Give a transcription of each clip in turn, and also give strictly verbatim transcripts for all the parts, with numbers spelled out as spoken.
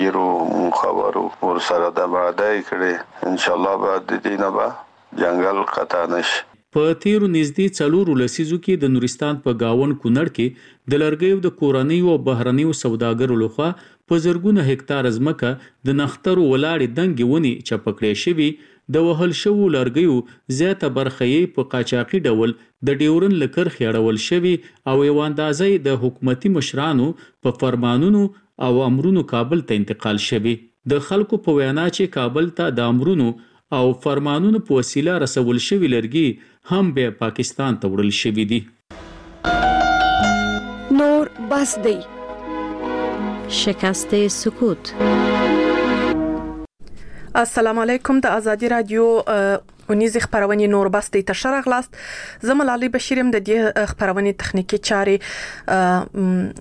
یرو خبرو ور سره د وعده کړي ان شاء الله به د دینه به جنگل قطع نشي. په تیرو نږدې څلورو لسیزو کې د نورستان په گاون کونړ کې د لرګیو د کورنیو او بهرنیو سوداګرو لخوا په زرګونه هکتار ځمکه د نخترو ولاړې دنګې ونې چپکړې شوي، د وهل شوو لرګیو زیاته برخه یې په قاچاقي ډول د ډیورن له کرښې اړول شوي او یوه اندازه یې د حکومتي مشرانو په فرمانونو او امرونو کابل ته انتقال شوي. د خلکو په وینا چې کابل ته د امرونو او فرمانونو په وسیله رسول شوي لرګي هم به پاکستان ته وړل شوي دي. نور بس دی. شکست سکوت. السلام علیکم. د ازادي رادیو ونیزه خبرونه نور بس دی ته شرغلاست. زمل علي بشیرم د دې خبرونه تخنیکی چاري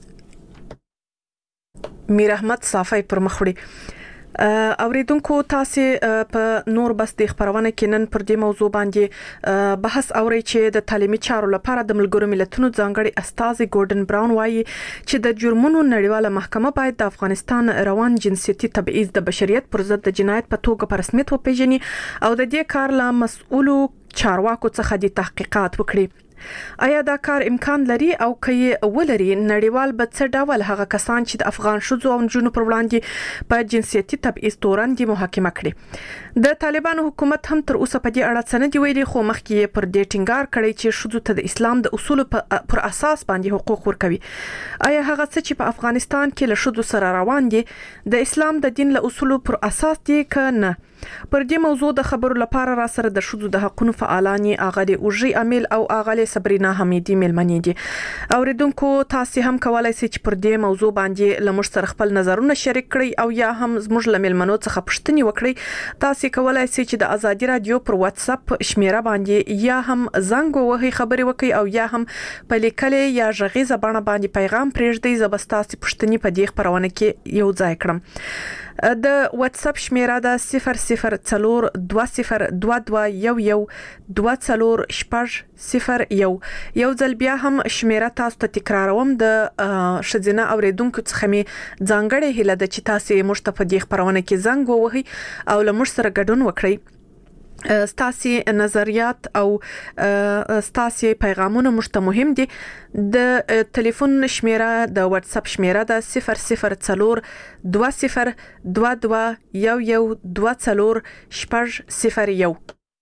میر احمد صافی پر مخوړي. اوریدونکو تاسو په نور بس د خبرونه کې نن پر دې موضوع باندې بحث اوري چې د تعلیمي چارو لپاره د ملګرو ملتونو ځانګړي استاذ ګوردن براون وایي چې د جرمونو نړیواله محکمه باید د افغانستان روان جنسيتي تبعیض د بشریت پر ضد د جنایت په توګه په رسمیت وپیژني او د دې کار له مسؤلو چارواکو څخه د تحقیقات وکړي. آیا دا کار امکان لري او کله ولري نړیوال به څه ډول هغه کسان چې د افغان شوزو او جنونو پر وړاندې په جنسيتي تبعیض تورن دي محاکمه کړي؟ د طالبانو حکومت هم تر اوسه په دې اړه څه نه دی ویلي، خو مخکې پر دې ټینګار کړی چې شوزو ته د اسلام د اصول پر اساس باندې حقوق ورکوي. آیا هغه څه چې په افغانستان کې له شوزو سره روان دي د اسلام د دین له اصول پر اساس دي کنه؟ پر دې موضوع د خبرو لپاره را سره د شوزو د حقوقو فعالانی اغلی اوجي امیل او اغلی صبرینا حمیدی ملمنې دي. اوریدونکو تاسو هم کولای شئ چې پر دې موضوع باندې لمر سره خپل نظرونه شریک کړئ او یا هم زموږ لملمنو څخه پوښتنه وکړئ. تاسو کولای شئ چې د ازادي رادیو پر واتس اپ شمیره باندې یا هم زنګ وهي خبري وکړئ او یا هم په لیکلې یا ژغیزه باندې باندې پیغام پرېږدئ. زبستاسي پوښتنې په دې خبرونه کې یو ځای کړم. د واتس اپ شمیره د صفر صفر څلور دوه صفر دوه دوه یو یو دوه څلور شپږ صفر یو. یو ځل بیا هم شمیره تاسو ته تکراروم. د شذینه اوریدونکو څخه می ځانګړې هیله ده چې تاسو مشته په دې خبرونه کې زنګ ووهي او له موږ سره ګډون وکړئ. ستاسي نظریات او ستاسي پیغامونه مشته مهم دي. د ټلیفون شمیره د واتس اپ شمیره د صفر صفر څلور دوه صفر دوه دوه یو یو دوه څلور شپږ صفر یو.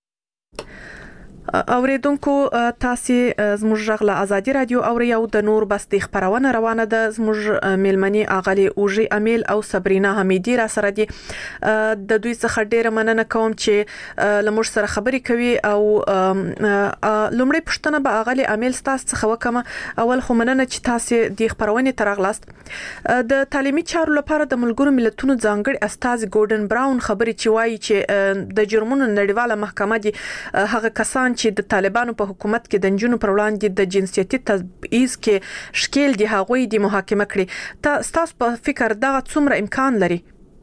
اوریدونکو تاسو زموږ غږ له ازادي رادیو او یو د نور بس د خبرونه روانه ده. زموږ ملمنی اغلی اوجي امیل او صبرینا حمیدی را سره دي. د دوی څخه ډیره مننه کوم چې لمر سره خبري کوي او لومړی پښتنه به اغلی امیل تاسو څخه وکم. اول خو مننه چې تاسو د خبرونه ترغلاست. د تعلیمي چارو لپاره د ملګرو ملتونو ځانګړي استاذ ګوردن براون خبري چې وایي چې د جرمونو نړیواله محکمه دي هغه کسان چې د طالبانو په حکومت کې د جنونو پر وړاندې د جنسيتي تبعیض کې شکیل دي هغوی د محاکمه کړي. تاسو په فکر دا څومره امکان لري؟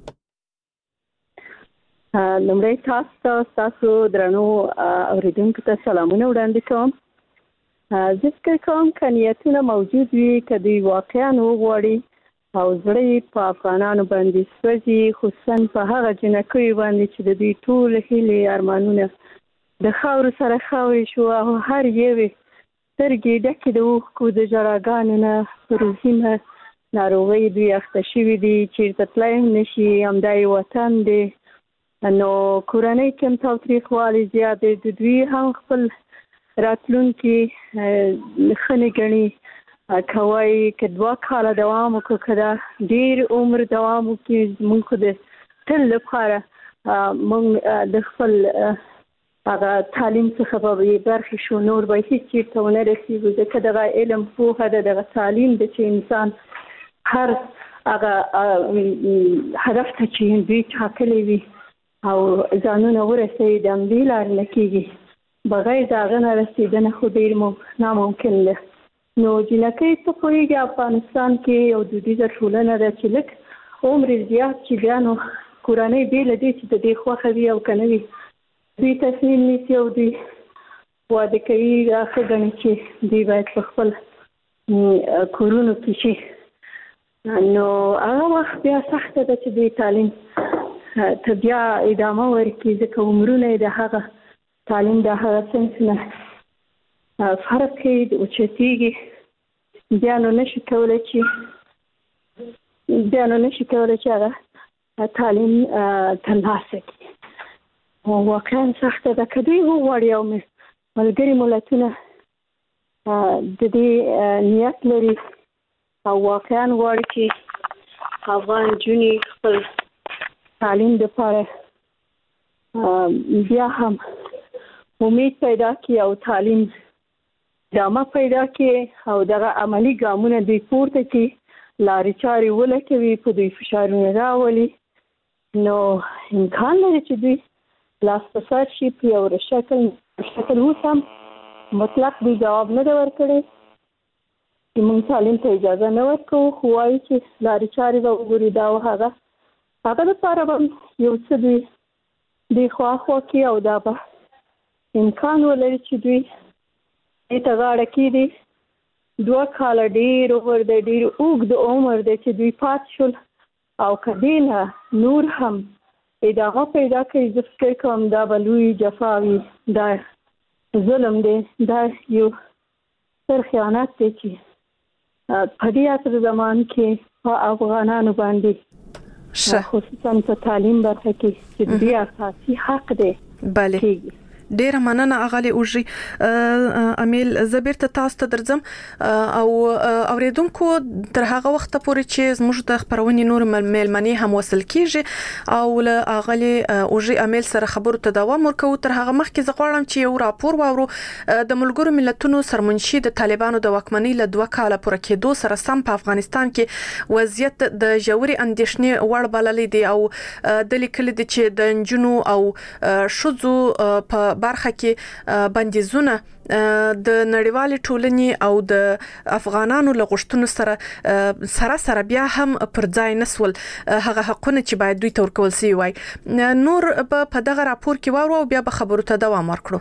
لمړی تاسو تاسو درنو اوریدونکو ته سلامونه وړاندې کوم. زه فکر کوم چې نیتونه موجود وي کدی واقعا وغواړي او زړه په افغانانو باندې سوځي، خصوصا په هغه جنکو باندې چې د دې ټول هیلې ارمانونه د خاور سره خاورې شو او هر یوې سترګې ډکې د اوښکو د ژړاګانو نه پر روزینه ناروغۍ دوی اخته شوي دي. چېرته تللی هم نشي، همدا یې وطن دی. نو کورنۍ کې هم تاوتریخوالی زیات دی. د دوی هم خپل راتلونکي ښه نه ګڼي. کوای که دوه کاله دوام وکړو که دا ډېر عمر دوام وکړي، زموږ خو د تل لپاره موږ د خپل هغه تعلیم څخه به برخې شو، نور به هیڅ چېرته ونه رسېږو. ځکه دغه علم پوهه ده، دغه تعلیم ده چې انسان هر هغه هدف ته چې دوی ټاکلی وي او ځانونه ورسوي د همدې لارې نه کېږي. بغیر د هغه نه رسېدنه خو ډېر ناممکن ده. نو جنکۍ ته پوهېږي افغانستان کې یو دودیزه ټولنه ده چې لږ عمر زیات چې بیا نو کورنۍ بې له دې چې د دې خوښه وي او که نه وي دوی تصمیم نیسي او دوی واده کوي. ښه ګڼي چې دوی باید په خپل کورونو کې شي. نو هغه وخت بیا سخته ده چې د تعلیم ته بیا ادامه ورکړي، ځکه عمرونه د هغه تعلیم د هغه صنف نه فرق کوي، اوچتېږي، بیا نو نشي کولی چې بیا نو نشي کولی چې هغه تعلیم ترلاسه کړي. واقعا سخته ده. که دوی وغواړي او ملګري ملتونه د دې نیت لري او واقعا غواړي چې افغان نجونې خپل تعلیم دپاره بیا هم امید پیدا کړي او تعلیم ادامه پیدا کړي او دغه عملي ګامونه دوی پورته کړي، لارې چارې ولټوي، په دوی فشارونه راولي، نو امکان لري چې دوی لاس په سر شي. په یو شکل شکل اوس هم مطلق دوی جواب نه دی ورکړی چې موږ تعلیم ته اجازه نه ورکوو، خو وایي چې لارې چارې به وګوري دا او هغه هغه دپاره به یو څه دوی دوی خواخوا کړي او دا به امکان ولري چې دوی دې ته غاړه کېږدي. دوه کاله ډېر عمر دی، ډېر اوږد عمر دی چې دوی پاتې شول او که دې نه نور هم ادامه پیدا کوي، زه فکر کوم دا به لوی جفا وي، دا ظلم دی، دا یو ستر خیانت دی چې په دې عصر زمان کې په افغانانو باندې خصوصا په تعلیم برخه کې چې دوی اساسي حق دی. بله ډیره مننه اغلی اوجي امیل. زبیر ته تاسو ته درځم او اوریدونکو تر هغه وخت پورې چې زموږ د خبرونې نور ملمنې هم وصل کیږي او له اغلی اوجي امیل سره خبرو ته دوام ورکوو. تر هغه مخکې زه غواړم چې یو راپور واورو د ملګرو ملتونو سرمنشي د طالبانو د واکمنۍ له دوه کاله پوره کېدو سره سم په افغانستان کې وضعیت د ژورې اندېښنې وړ بللی دی او د لیکلي دي چې د نجونو او ښځو په برخه کې بندیزونه د نړیوالې ټولنې او د افغانانو له غوښتنو سره سره سره بیا هم پر ځای نسول هغه حقونه چې باید دوی ته ورکول شوي وای. نور په دغه راپور کې واورو او بیا به خبرو ته دوام ورکړو.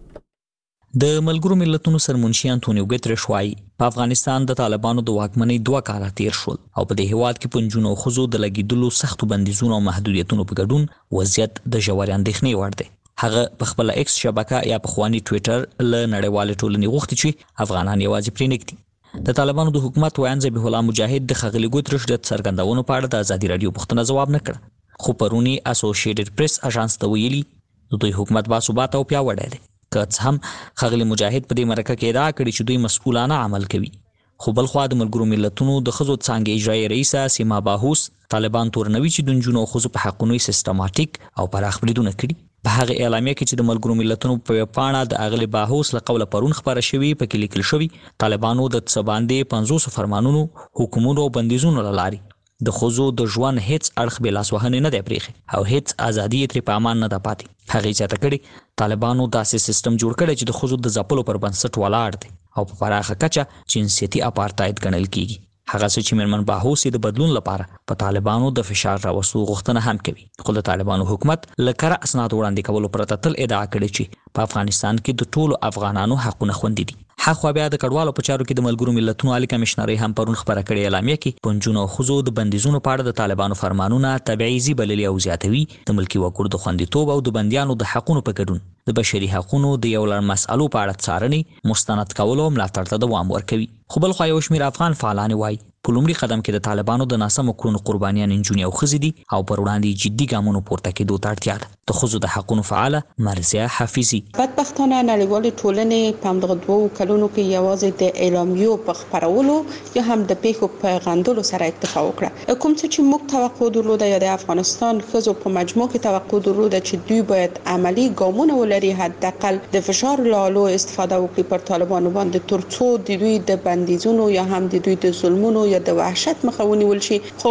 د ملګرو ملتونو سرمنشي انټونیو ګوتریش وايي په افغانستان د طالبانو د واکمنۍ دوه کاله تیر شول او په دې هیواد کې په نجونو او ښځو د لګېدلو سختو بندیزونو او محدودیتونو په ګډون وضعیت د ژورې اندېښنې وړ دی. هغه په خپل ایکس شبکه یا په خواني ټوئیټر له نړیوالې ټولنې غوښتي چې افغانان یوازې پرې نږدي. د طالبانو د حکومت ویاند ذبیح الله مجاهد د ښاغلي ګوتریش د څرګندونو په اړه د ازادي راډیو پوښتنه ځواب نه کړ، خو پرونی اسوسییټډ پریس اژانس ته ویلي د دوی حکومت باثباته او پیاوړی دی. که څه هم ښاغلي مجاهد په دې مرکه کې ادعا کړې چې دوی مسؤلانه عمل کوي، خو بلخوا د ملګرو ملتونو د ښځو څانګې اجرایي رئیسه سیما باهوس طالبان تورنوي چې د نجونو او ښځو په حقونو سیستماتیک او پراخ بریدونه کړي. په هغه اعلامیه کې چې د ملګرو ملتونو په پاڼه د اغلی باهوس له قوله پرون خبره شوې په کې لیکل شوی طالبانو د څه باندې پنځوس فرمانونو، حکومونو او بندیزونو لاري د ښځو د ژوند هیڅ اړخ بې لاسوهنې نه دی پرېښی او هیڅ ازادي یې ترې په امان نه ده پاتې. هغې زیاته کړې طالبانو داسې سیستم جوړ کړی چې د ښځو د ځپلو پر بنسټ ولاړ دی او په پراخه کچه جنسیتي اپارتاید ګڼل کیږي. هغه څه چې میرمن باهوس د بدلون لپاره په طالبانو د فشار راوستو غوښتنه هم کوي، خو د طالبانو حکومت له کره اسناد وړاندې کولو پرته تل ادعا کړې چې په افغانستان کې د ټولو افغانانو حقونه خوندي دي. حق بیا د کډوالو په چارو کې د ملګرو ملتونو عالی کمشنري هم پرون خبره کړې اعلامیه کې په نجونو او ښځو د بندیزونو په اړه د طالبانو فرمانونه تبعیضي بللي او زیاتوي، د ملکي وګړو د خوندیتوب او د بندیانو د حقونو په ګډون د بشري حقونو د یو لړ مسالو په اړه څارنې مستند کولو او ملاتړ ته دوام ورکوي. خو بلخوا یو شمېر افغان فعالان وایي په لومړي قدم کې د طالبانو د ناسمو کړنو قربانیان نجونې او ښځې دي او پر وړاندې جدي ګامونو پورته کېدو ته اړتیا ده. د ښځو د حقونو فعاله مرضیه حافظي بدبختانه نړیوالې ټولنې په همدغه دوو کلونو کې یوازې د اعلامیو په خپرولو یا هم د پیښو په غندلو سره اکتفا وکړه. کوم څه چې موږ توقع درلوده یا د افغانستان ښځو په مجموع کې توقع درلوده چې دوی باید عملی ګامونه ولري، حداقل د فشار لالو استفاده وکړي پر طالبانو باندې ترڅو د دوی د بندیزونو یا هم د دوی د ظلمونو یا د وحشت مخه ونیول شي، خو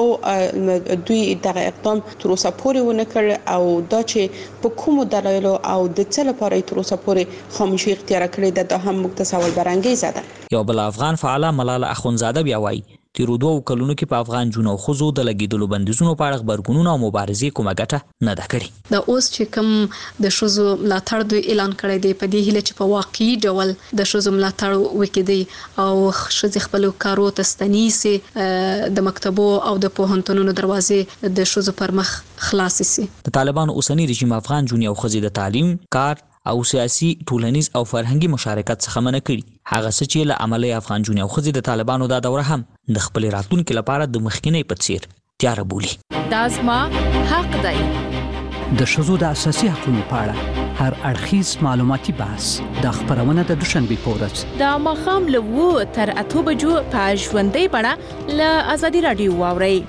دوی دغه اقدام تر اوسه پورې ونه کړ او دا چې په کومو دلایلو او د څه لپاره تر اوسه پورې خاموشي اختیار کړې ده دا هم موږ ته سوال برانګیزه ده. یو بل افغان فعال ملاله اخونزاده بیا وایي تیرو دوه کلونو کې په افغان جنو خزو د لګیدلو بندیزونو په اړه خبرګونونه او مبارزې کومه ګټه نه ده کړې. د اوس چې کوم د شوزو ملاتړ دوی اعلان کړی دی په دې هیله چې په واقعي ډول د شوزو ملاتړ وکړي او شوزي خپل کارو ته ستنیسي د مکتبو او د پوهنتونونو دروازې د شوزو پر مخ خلاص شي. د طالبانو اوسنی رژیم افغان جنو خزو د تعلیم، کار او سیاسي، ټولنیز او فرهنګي مشارکت څخه منع کړي. هغه څه چې له عملي افغان جنو خزو د طالبانو دا دوره هم د خپل راتلونکو لپاره د مخکینی په څیر تیار بولی. دا زما حق دی. د ښځو د اساسي حقوقو په اړه هر اړخیز معلوماتي بحث د خبرونه د دوشنبه په ورځ د ماښام له اوه تر اته بجو په ژوندۍ بڼه له ازادي رادیو واورئ.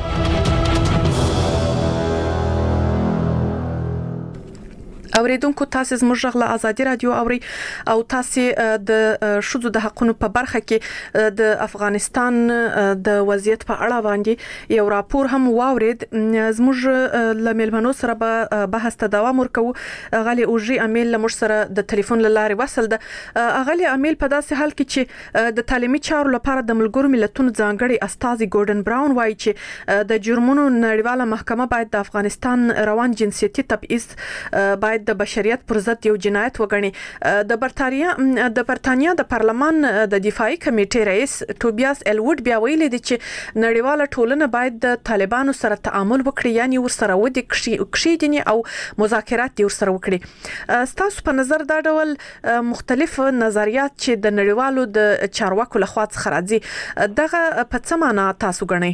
اوریدونکو تاسو زموږ غږ له ازادي رادیو اوري او تاسو د شذو د حقونو په برخه کې د افغانستان د وضعیت په اړه باندې یو راپور هم واورید. زموږ ل میلمنو سره به بحث ته دوام ورکو. غالي اوجي امیل له موږ سره د ټلیفون لارې وصل ده. غالي امیل په داسې حال کې چې د تعلیمي چارو لپاره د ملګرو ملتونو ځانګړي استاذ ګوردن براون وایي چې د جرمونو نړیواله محکمه باید د افغانستان روان جنسيتي تبعیض باید د بشریت پر ضد یو جنایت وګڼي. د برتانیا د برتانیا د پارلمان د دفاعي کمیټې رئیس ټوبیاس ایلوډ بیا ویلي دی چې نړیواله ټولنه باید د طالبانو سره تعامل وکړي، یعنی ورسره ودی کشیدنی او مذاکرات ور سره وکړي. تاسو په نظر دا ډول مختلف نظریات چې د نړیوالو د چارواکو لخوا څخه راځي دغه په څه معنا تاسو ګڼئ؟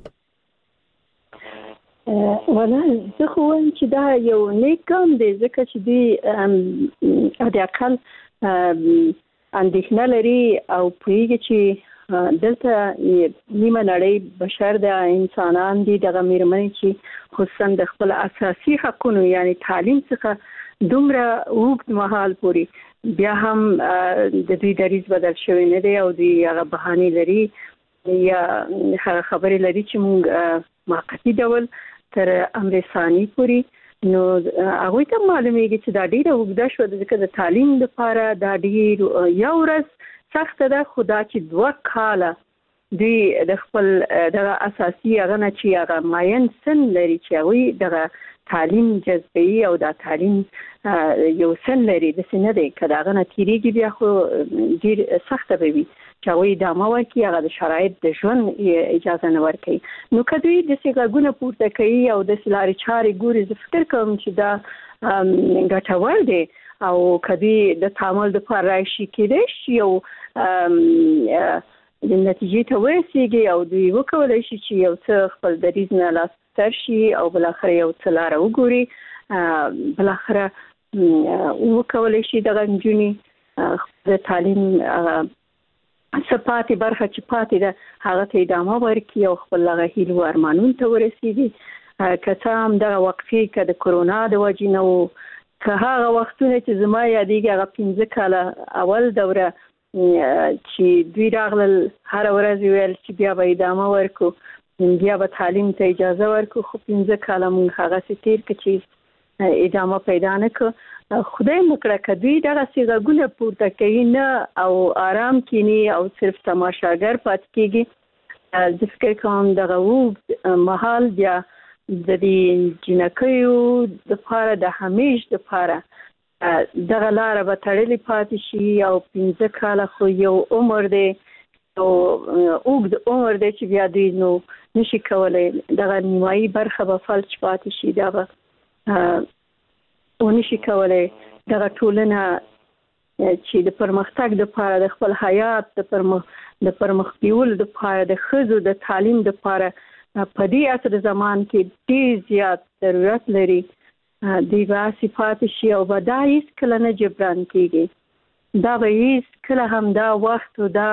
ولا زه خو وایم چې دا یو نیک ګام دی ځکه چې دوی د اقل اندېښنه لري او پوهیږي چې دلته نیمه نړۍ بشر د انسانان دي، دغه میرمنې چې خصوصا د خپل اساسي حقونو یعنی تعلیم څخه دومره اوږد مهال پورې بیا هم د دوی دریځ بدل شوی نه دی او دوی هغه بهانې لري یا خبرې لري چې موږ موقتی ډول تر امریکایي پوری نو هغه ته معلومیږي چې دا ډیره وګړه شو ځکه د تعلیم لپاره دا ډیر یو ورځ سخت ده، خدا چې دوه کاله دوی د خپل د اساسي هغه نه چې هغه ماین سن لري چې هغه د تعلیم جذبي او د تعلیم یو سن لري د سن نه دی کله هغه نه تیریږي بیا خو ډیر سخت به وي چې وي د امور کې هغه د شرایط د ژوند اجازه نه ورکړي. نو کدوې د سیګاګونه پورته کوي او د سلاري چاري ګوري زه فکر کوم چې دا ګټور دی او کدوې د تعامل د پر راشي کېدې شي او د نتیجې ته ورسیږي او دوی وکولای شي چې یو څه خپل دریځ نه لاس تر شي او بل اخر یو څه لار وګوري، بل اخر وکولای شي د غنجونی د تعلیم سپاتې برخه چې پاتې ده هغه ته ادامه ورکړي او خپل هغه هیلو ارمانونو ته ورسیږي. که هم دغه وقفې که د کرونا د وجې نه وو که هغه وختونه چې زما یادېږي هغه پنځه کاله اول دوره چې دوی راغلل هر ورځ ویل چې بیا به ادامه ورکړو بیا به تعلیم ته اجازه ورکړو، خو پنځه کاله موږ هغسې تېر کړو چې ادامه پیدا نه کړو. خدای مکړه کدی دغه سیګاګونه پورته کوي نه او آرام کینی او صرف تماشاګر پات کیږي. د فکر کوم دغه وو محل بیا د دې جنکیو د لپاره د همیش د لپاره دغه لار به تړلې پاتې شي او پنځه کاله خو یو عمر دی او اوږد عمر دی چې بیا دوی نو نشي کولای دغه نیمایي برخه به فلج پاتې شي، دا به ونشي کولای دغه ټولنه چې د پرمختګ لپاره د خپل حیات د پرمخ د پرمخ بیول د لپاره د خزو د تعلیم لپاره په دې عصر زمان کې ډیر زیات ضرورت لري. دی به صفات شي او به دا هیڅ کله نه جبران کیږي، دا به هیڅ کله هم دا وخت او دا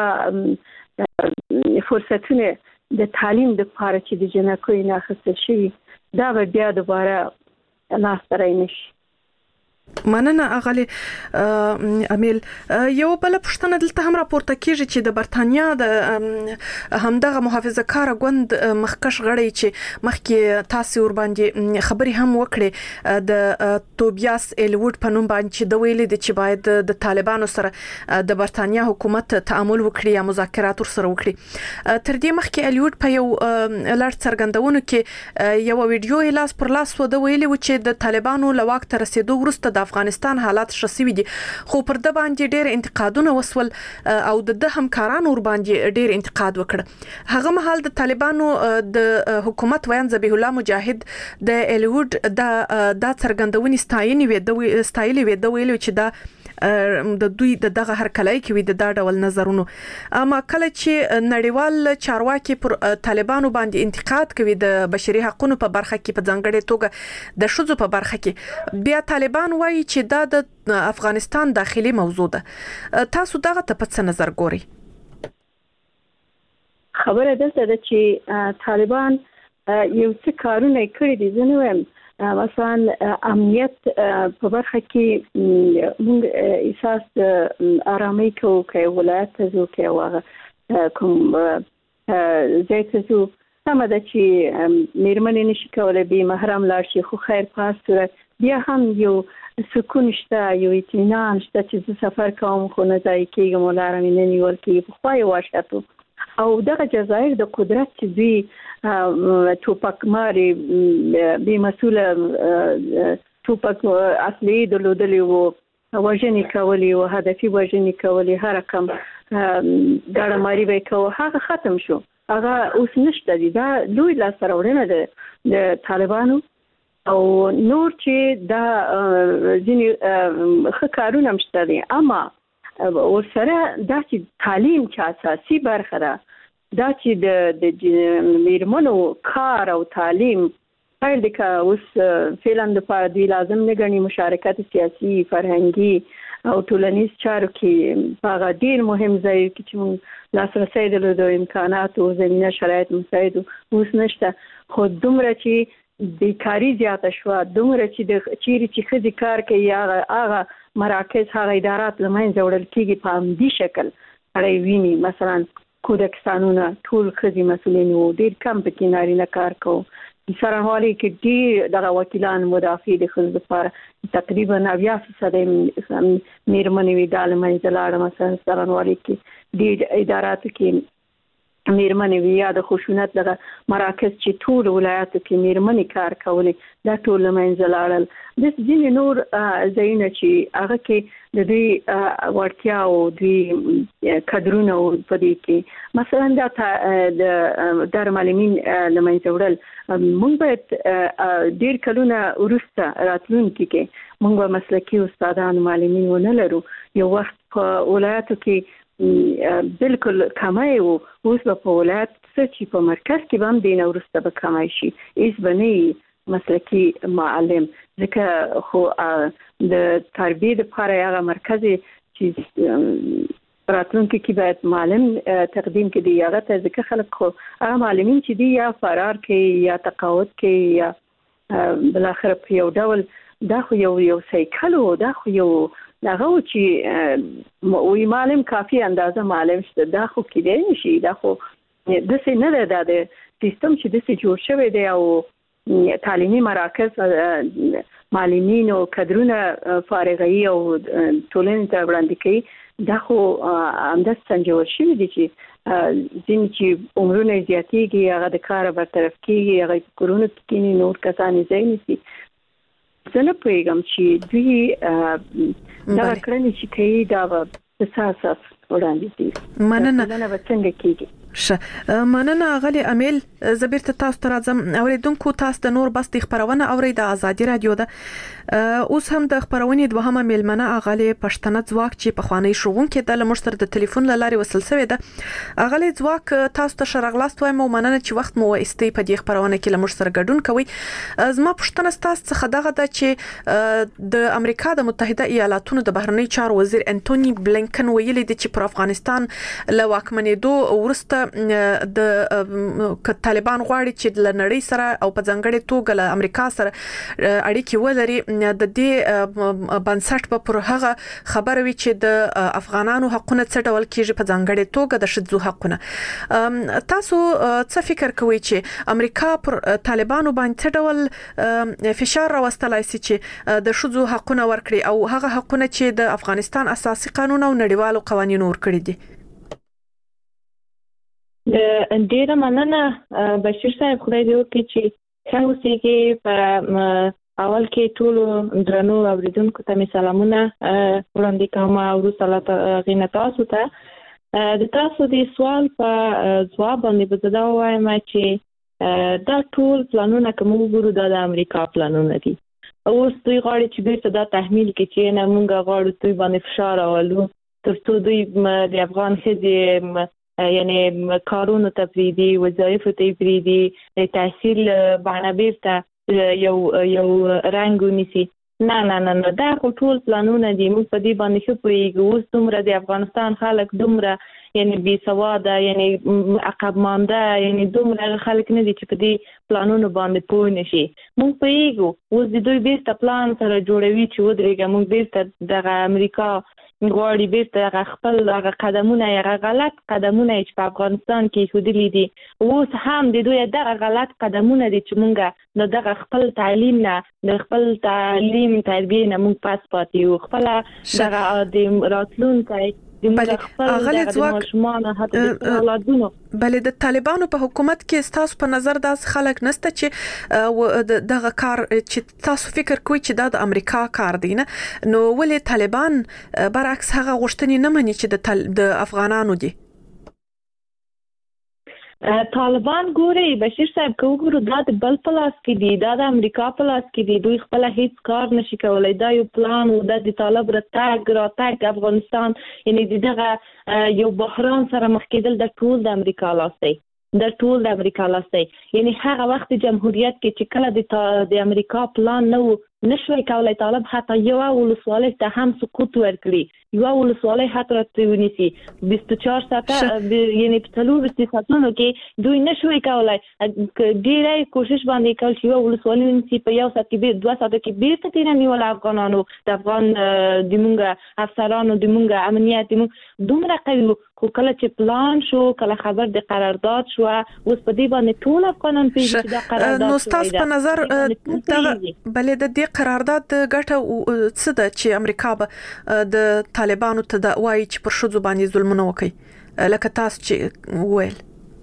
فرصتونه د تعلیم لپاره چې د جنکو نه اخیستل شي دا به بیا دوباره لاس ته رانشي. مننه اغلی امیل یو بل پښتنه دلته هم راپورته کیږي چې د برتانیا د همدغه محافظه کار غوند مخکش غړی چې مخکې تاسو ور باندې خبري هم وکړي د توبیاس ایلوډ په نوم باندې د ویلي د چې باید د طالبانو سره د برتانیا حکومت تعامل وکړي یا مذاکرات سره وکړي تر دې مخکې ایلوډ په یو لړ څرګندونو کې یو ویډیو لاس پر لاس و د ویلي و چې د طالبانو لواک تر رسیدو وروسته د افغانستان حالات شسوي دي خو پر د باندې ډېر انتقادونه وسول او د همکارانو ور باندې ډېر انتقاد وکړ هغه مهال د طالبانو د حکومت ویان ذبیح الله مجاهد د ایلوډ د د څرګندونې ستاینې وې د ستایلې وې د ویلو چې دا د دوی د دغه هر کلای کې وي د دا ډول نظرونو اما کله چې نړیوال چارواکي پر طالبانو باندې انتقاد کوي د بشري حقوقو په برخه کې په ځانګړي توګه د شذو په برخه کې بیا طالبان وایي چې دا د افغانستان داخلي موضوع ده تاسو دغه ته په څه نظر ګورئ خبره ده چې طالبان یو څه کارونه کړی دي زه نو مثلا امنیت په برخه کې موږ احساس آرامي کوو کې ولایت ته کې واغه کوم زیات زو سم ده چې میرمنې نشي کولای به محرم لاړ شي خو خیر پاسره بیا هم یو سکون شته یو اطمینان شته چې سفر کوم خو نه ځای کېږم ولارم نه نیول کېږي خو خو واشتو او دغه جزایر د قدرت چې دوی توپک ماري به مسؤله توپک اصلي درلودلی وو وژنې کولې او هدفي وژنې کولې هر رقم ګاډه ماري به کوو هغه ختم شو هغه اوس نشته دي دا لوی لاس راوړنه ده د طالبانو او نور چې دا ځینې ښه مشته دي اما ورسره دا چې تعلیم چې اساسي برخه ده دا چې د د میرمنو کار او تعلیم پیل د کا اوس فعلا د پاره دی لازم نه غني مشارکت سیاسي فرهنګي او ټولنیز چارو کې هغه ډیر مهم ځای کې چې موږ لاسرسي د امکانات او زمينه شرایط مساعد اوس نشته خو دومره چې بیکاری زیاته شو دومره چې د چیرې چې خدي کار کوي هغه مراکز هغه ادارات لمنځه وړل کیږي په همدي شکل اړې ویني مثلا کودک قانون ټول خدي مسولین وو ډیر کم په نارینه کار کوي سرانوالي کې ډیر دغه وکیلان مدافع د خلکو لپاره تقریبا نوي فیصد میرمنې وی د منځ لاړه مثلا سرانوالي کې ډیر ادارات کې میرمنې وی یا د خشونت دغه مراکز چې ټول ولایتو کې میرمنې کار کولې دا ټول منځ لاړل د ځینې نور ځایونه چې هغه کې د دوی ورتیا او دوی کډرونه په دې کې مثلا دا د درمالمین لمنځه وړل موږ باید ډیر کلونه ورسته راتلونکي کې موږ مسلکي استادان معلمین ونه لرو یو وخت په ولایتو کې بالکل کمای او اوس په ولایت چې په مرکز کې هم دین ورسته به کمای شي ایس بني مسلکي معلم ځکه خو د تربیه لپاره هغه مرکز چې راتلونکي کې باید معلم تقدیم کړي هغه ته ځکه خلک خو هغه معلمین چې دی یا فرار کوي یا تقاعد کوي یا بل اخر په یو ډول دا خو یو یو سایکل او دا خو یو داغه چې وی معلم کافي اندازه معلم شته دا خو کېدای نشي دا خو د څه نه ده د سیستم چې د څه جوړ شوی دی او تعلیمي مراکز معلمین او کادرونه فارغي او ټولنې ته وړاندې کوي دا خو همداس څنګه شوی دی چې ځین چې عمرونه زیاتېږي هغه د کار برطرف کیږي هغه کورونه کې نور کسان ځای نشي زه نه پوهیږم چې دوی دا کړنې چې کوي دا په اساس وړاندې دي مننه نه څنګه کیږي شه مننه غلي امیل زبیرته تاسو ته راځم اوریدونکو تاسو د نور بس د خبرونه اوري د ازادي رادیو ده اوس هم د خبرونې دوهمه میلمنه اغلی پښتنه ځواک چې په خواني شوونکې د لمشتر د ټلیفون لاري وصل شوی ده اغلی ځواک تاسو ته شرغلاست وایم او مننه چې وخت مو استي په دې خبرونه کې لمشتر ګډون کوي زما پښتنه تاسو څخه دغه ده چې د امریکا د متحده ایالاتونو د بهرنی چارو وزیر انټونی بلینکن ویلي دی چې پر افغانستان له واکمنېدو ورسته د طالبان غواړي چې د نړۍ سره او په ځانګړي توګه له امریکا سره اړیکې ولري د دې بنسټ په پر هغه خبره وی چې د افغانانو حقونه څه ډول کیږي په ځانګړي توګه د شذو حقونه. تاسو څه فکر کوئ چې امریکا پر طالبانو باندې څه ډول فشار راوستلای شي چې د شذو حقونه ورکړي او هغه حقونه چې د افغانستان اساسي قانون او نړیوالو قوانینو ورکړي دي؟ ډیره مننه بشیر صاحب، خدای دې وکړي چې ښه اوسېږي. په اول کې ټولو درنو اوریدونکو ته مې سلامونه وړاندې کوم او وروسته غینه تاسو ته د تاسو د سوال په ځواب باندې به زه دا ووایم چې دا ټول پلانونه که موږ وګورو دا د امریکا پلانونه دي. اوس دوی غواړي چې بیرته دا تحمیل کړي چې نه موږ غواړو دوی باندې فشار راولو تر څو دوی د افغان ښځې یعنی کارونو ته پریږدي، وظایفو ته یې پریږدي، تحصیل باندې بیرته یو یو رنګ ونیسي. نه نه نه نه دا خو ټول پلانونه دي. موږ په دې باندې ښه پوهېږو. اوس دومره د افغانستان خلک دومره یعنی بې سواده، یعنی عقب مانده، یعنی دومره خلک نه دي چې په دې پلانونو باندې پوه نشي. موږ پوهېږو اوس د دوی بیرته پلان سره جوړوي چې ودرېږه موږ بیرته دغه امریکا غواړي بیرته هغه خپل هغه قدمونه هغه غلط قدمونه چې په افغانستان کې ایښودلي دي اوس هم د دوی دغه غلط قدمونه دي چې موږ د دغه خپل تعلیم نه د خپل تعلیم تربیې نه موږ پاس پاتې یو. خپله دغه د راتلونکي اغلی ځواک بلې د طالبانو په حکومت کې ستاسو په نظر داس خلک نسته چې دغه کار چې تاسو فکر کوئ چې دا د امریکا کار دی نه، نو ولې طالبان برعکس هغه غوښتنې نه مني چې د افغانانو دي؟ طالبان ګوري بشیر صاحب که وګورو دا د بل په لاس کې دي، دا د امریکا په لاس کې دي. دوی خپله هیڅ کار نشي کولی. دا یو پلان و، دا د طالب راتګ راتګ افغانستان یعنی دغه یو بحران سره مخ کېدل د ټول د امریکا لاس دی، د ټول د امریکا لاس دی. یعنی هغه وخت جمهوریت کې چې کله د امریکا پلان نه و نشوي کولای طالب حتی یو ولسوالۍ ته هم سقوط ورکړي، یو ولسوالۍ حتی راته ونیسي. بیست و چهار ساعته یعنی په څلور ساعتونو کې دوی نشوي کولای. ډېری کوشش باندې کول چې یو ولسوالۍ ونیسي په یو ساعت کې دوه ساعته کې بیرته تېره نیول افغانانو د افغان د موږ افسرانو د موږ امنیت د موږ دومره قوي. خو کله چې پلان شو، کله خبر د قرارداد شو، اوس په دې باندې ټول افغانان پیژني چې دا قرارداد نو ستاسو په نظر بلې د دې قرارداد ګټه څه ده چې امریکا به د طالبانو ته دا وایي چې پر ښځو باندې ظلمونه وکړي لکه تاسو چې وویل؟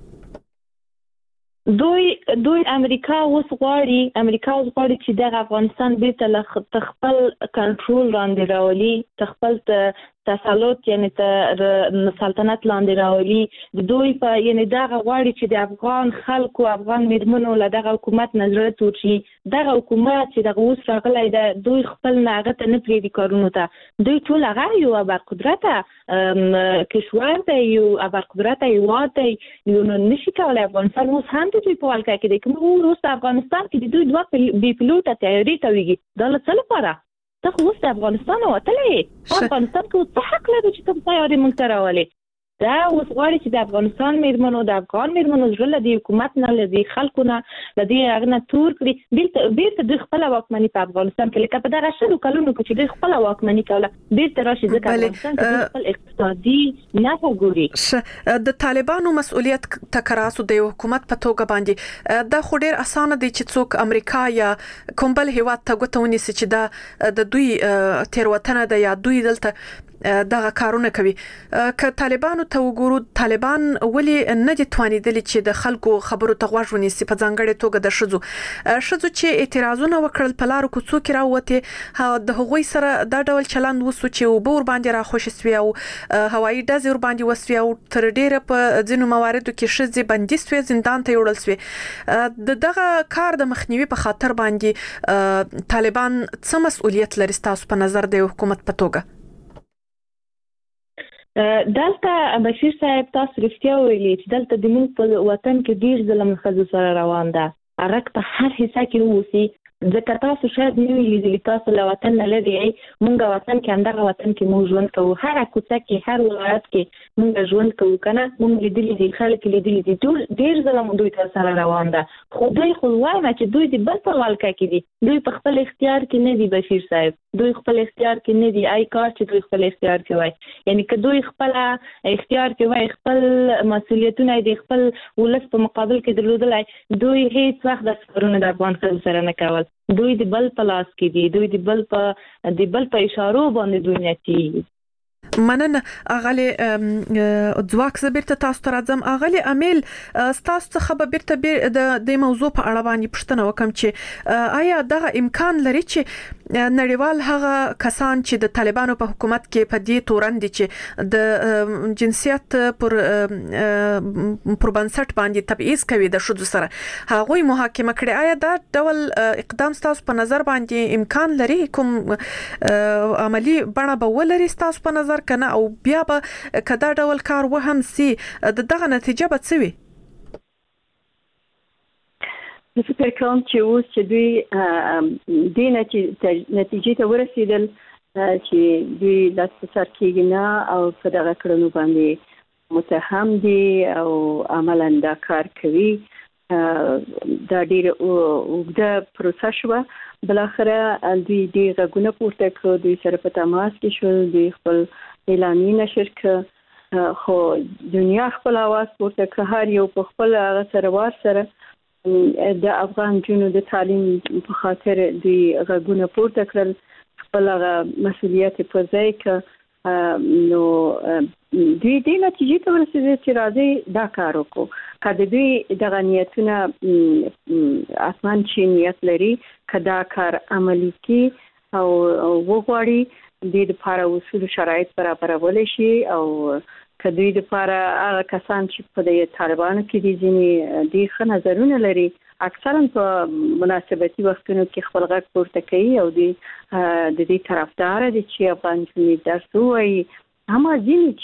دوی دوی امریکا اوس غواړي امریکا اوس غواړي چې دغه افغانستان بیرته له خپل کنټرول لاندې راولي، خپل تسلط یعنی سلطنت لاندې راولي. د دوی په یعنی دغه غواړي چې د افغان خلکو افغان میرمنو له دغه حکومت نه زړه تور شي. دغه حکومت چې دغه اوس راغلی ده دوی خپل نه هغه ته نه پرېږدي کارونو ته. دوی ټول هغه یو ابرقدرته کشور دی، یو ابرقدرته هېواد دی. نو نشي کولی افغانستان اوس هم د دوی په ولکه کې دی. که موږ اوس په افغانستان کې د دوی دوه بې پیلوټه طیارې تاویږي، دا له څه لپاره؟ ته خو اوس د افغانستان وتلی، افغانستان کې اوس څه حق لري چې ته طیارې موږ ته راولې؟ دا اوس غواړي چې د افغانستان میرمنو د افغان میرمنو زړه له دې حکومت نه له دې خلکو نه له دې هغه نه تور کړي، بیرته بیرته دوی خپله واکمني په افغانستان کې لکه په دغه شلو کلونو کې چې دوی خپله واکمني کوله بیرته راشي، ځکه افغانستان کې خپل اقتصادي نفع ګوري. د طالبانو مسؤلیت تکراسو د حکومت په توګه باندې دا خو ډیر اسانه دی چې څوک امریکا یا کوم بل هیواد ته ګوته ونیسي چې دا د دوی تیروتنه ده یا دوی دلته دغه کارونه کوي. که طالبانو ته وګورو، طالبان ولې نه دي توانیدلي چې د خلکو خبرو ته غوږ ونیسي، په ځانګړې توګه د ښځو ښځو چې اعتراضونه وکړل په لارو کوڅو کې راووتې، د هغوی سره دا ډول چلند وسو چې اوبه ورباندې راخوشې سوې او هوایي ډزې ورباندې وسوې او تر ډېره په ځینو مواردو کې ښځې بندي سوې، زندان ته یوړل سوې. د دغه کار د مخنیوي په خاطر باندې طالبان څه مسؤلیت لري ستاسو په نظر د حکومت په توګه؟ دلته بشیر صاحب تاسو رښتیا ویلي چې دلته د موږ په وطن کې ډېر ظلم ښځو سره روان ده. هغه په هر حصه کې واوسي، ځکه تاسو شاید نه ویلي تاسو له وطن نه لري مونږ وطن کې همدغه وطن کې مونږ ژوند کوو هر کوڅه کې هر ولایت کې مونږ ژوند کوو کنه مونږ لیدلي دي خلک لیدلي دي ډېر ځله مونږ دوی تر سره روان ده خو دوی خو وایم چې دوی د بل په ملکه کې دي دوی په خپل اختیار کې نه دي بشیر صاحب دوی خپل اختیار کې نه دي آی کار چې دوی خپل اختیار کې وای یعنی که دوی خپل اختیار کې وای خپل مسؤلیتونه د خپل ولس په مقابل کې درلودلای دوی هیڅ وخت د سفرونو د افغان خلکو سره نه کول دوی د بل په لاس کې دي دوی د بل په د بل په اشارو باندې دوی نتي مننه اغلی ځواک زبرته تاسو ته راځم اغلی امیل تاسو څخه به بیرته د د موضوع په اړه باندې پوښتنه وکم چې آیا دغه امکان لري چې نړیوال هغه کسان چې د طالبانو په حکومت کې په دې تورن دي چې د جنسیت پر پر بنسټ باندې تبعیض کوي د شذ سره هغه محاکمه کړي آیا دا ډول اقدام تاسو په نظر باندې امکان لري کوم عملی بڼه به ولري تاسو په نظر کنه او بیا به کدا ډول کار وهم سي دغه نتیجه به څه وي زه فکر کوم چې اوس چې دوی د نتیجې ته ورسېدل چې دوی لاس په سر کېږي نه او په دغه کړنو باندې متهم دي او عملاً دا کار کوي دا ډېره اوږده پروسه شوه بالاخره دوی ډېر غږونه پورته کړو دوی سره په تماس کې شول دوی خپل اعلامیه نشر کړ خو دنیا خپل اواز پورته کړ هر یو په خپل هغه سره وار سره د افغان جنو د تعلیم په خاطر دوی غږونه پورته کړل خپل هغه مسؤلیت په ځای کې نو دوی د نتیجې ته ورسېدل چې راځي دا کار وکړو کله دوی دغه نیتونه اسمان چې نیت لري کدا کار عملی کی او وګوري د لپاره اصول شرایط برابرول شي او کدوې د لپاره هغه کسان چې په د طالبانو کې دي ځینې د ښه نظرونه لري اکثرا په مناسبتي وختونو کې خپل غږ پورته کوي او د د دې طرفدار دي چې افغانستان درس وایي هم ځینې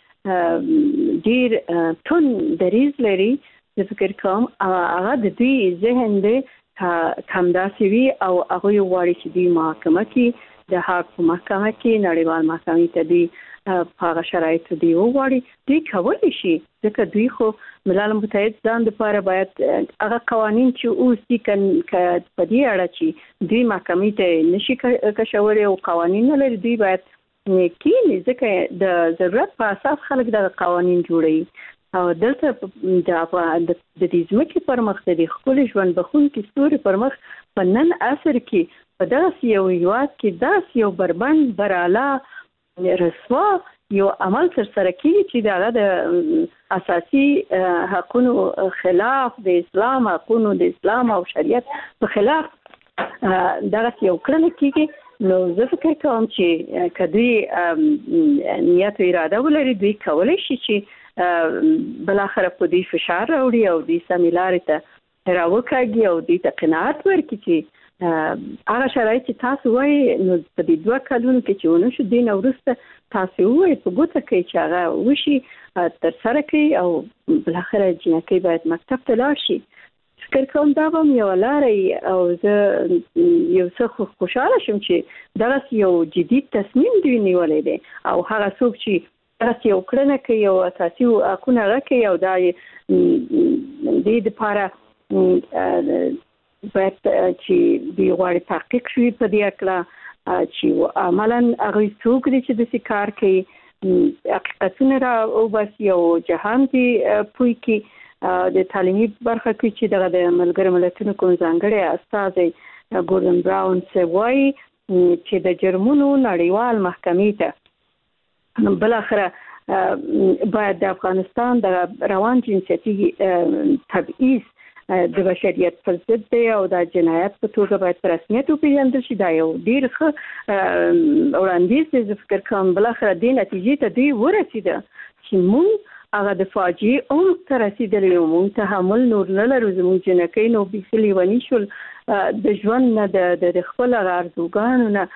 چې ډېر تون دریز لري د فکر کوم هغه د دې ذهن دې کم داسې وي او هغه غواړي چې د محکمه کې د حق په محکمه کې نړیوال محکمې ته دی په هغه شرایطو دی وغواړي دوی کولی شي ځکه دوی خو ملل متحد ځان لپاره باید هغه قوانین چې اوس دي په دې اړه چې دوی محکمې ته نشي کشولی او قوانین نه لري دوی باید کینی ځکه د ضرورت په اساس خلک د قوانین جوړوي او دلته د د دې ځمکې پر مخ د خپل ژوند بخونکي ستوري پر مخ په نن عصر کې په داسې یو هیواد کې داسې یو بربند براله رسوا یو عمل تر سره کیږي چې دغه د اساسي حقوقو خلاف د اسلام حقوقو د اسلام او شریعت په خلاف دغه یو کړنه کیږي نو زه فکر کوم چې کدی نیت او اراده ولري دوی کولای شي چې بل اخر په دې فشار راوړي او دې سمیلارې ته راوکاږي او دې ته قناعت ورکړي چې هغه شرایط چې تاسو وایي نو په دې دوه کلونو کې چې ونه شو دین ورسته تاسو وایي په ګوته کې چې هغه وشي تر سره کوي او بل اخر جنکې باید مکتب ته لاړ شي فکر کوم دا به یو لارې او زه یو څه خوشاله شم چې دا یو جدي تصمیم دی نیولې دی او هغه څوک چې تاسو یو کړنه کوي او اساسي حقوقونه راکوي او دا د دې لپاره باید چې دی غواړي تحقیق شي په دې اړه چې عملاً هغه څوک دي چې د کار کوي حقیقتونه را او بس یو جهان دی پوي کې د تعلیمي برخه کې چې دغه د ملګرو ملتونو کوم ځانګړي استاد ګوردن براون سوي چې د جرمونو نړیوال محکمې ته بل اخره باید د افغانستان د روان جنسیتي تبعیض د بشریت پر ضد دی او د جنایت په توګه باید په رسمیت وپېژندل شي دا یو ډېر ښه وړاندیز دی زه فکر کوم بل اخره دې نتیجې ته دوی ورسېده چې موږ هغه د فاجعې عمق ته رسېدلی یو موږ تحمل نور نه لرو زموږ جنکۍ نو بیخي لیوني شول د ژوند نه د خپل هغه ارزوګانو نه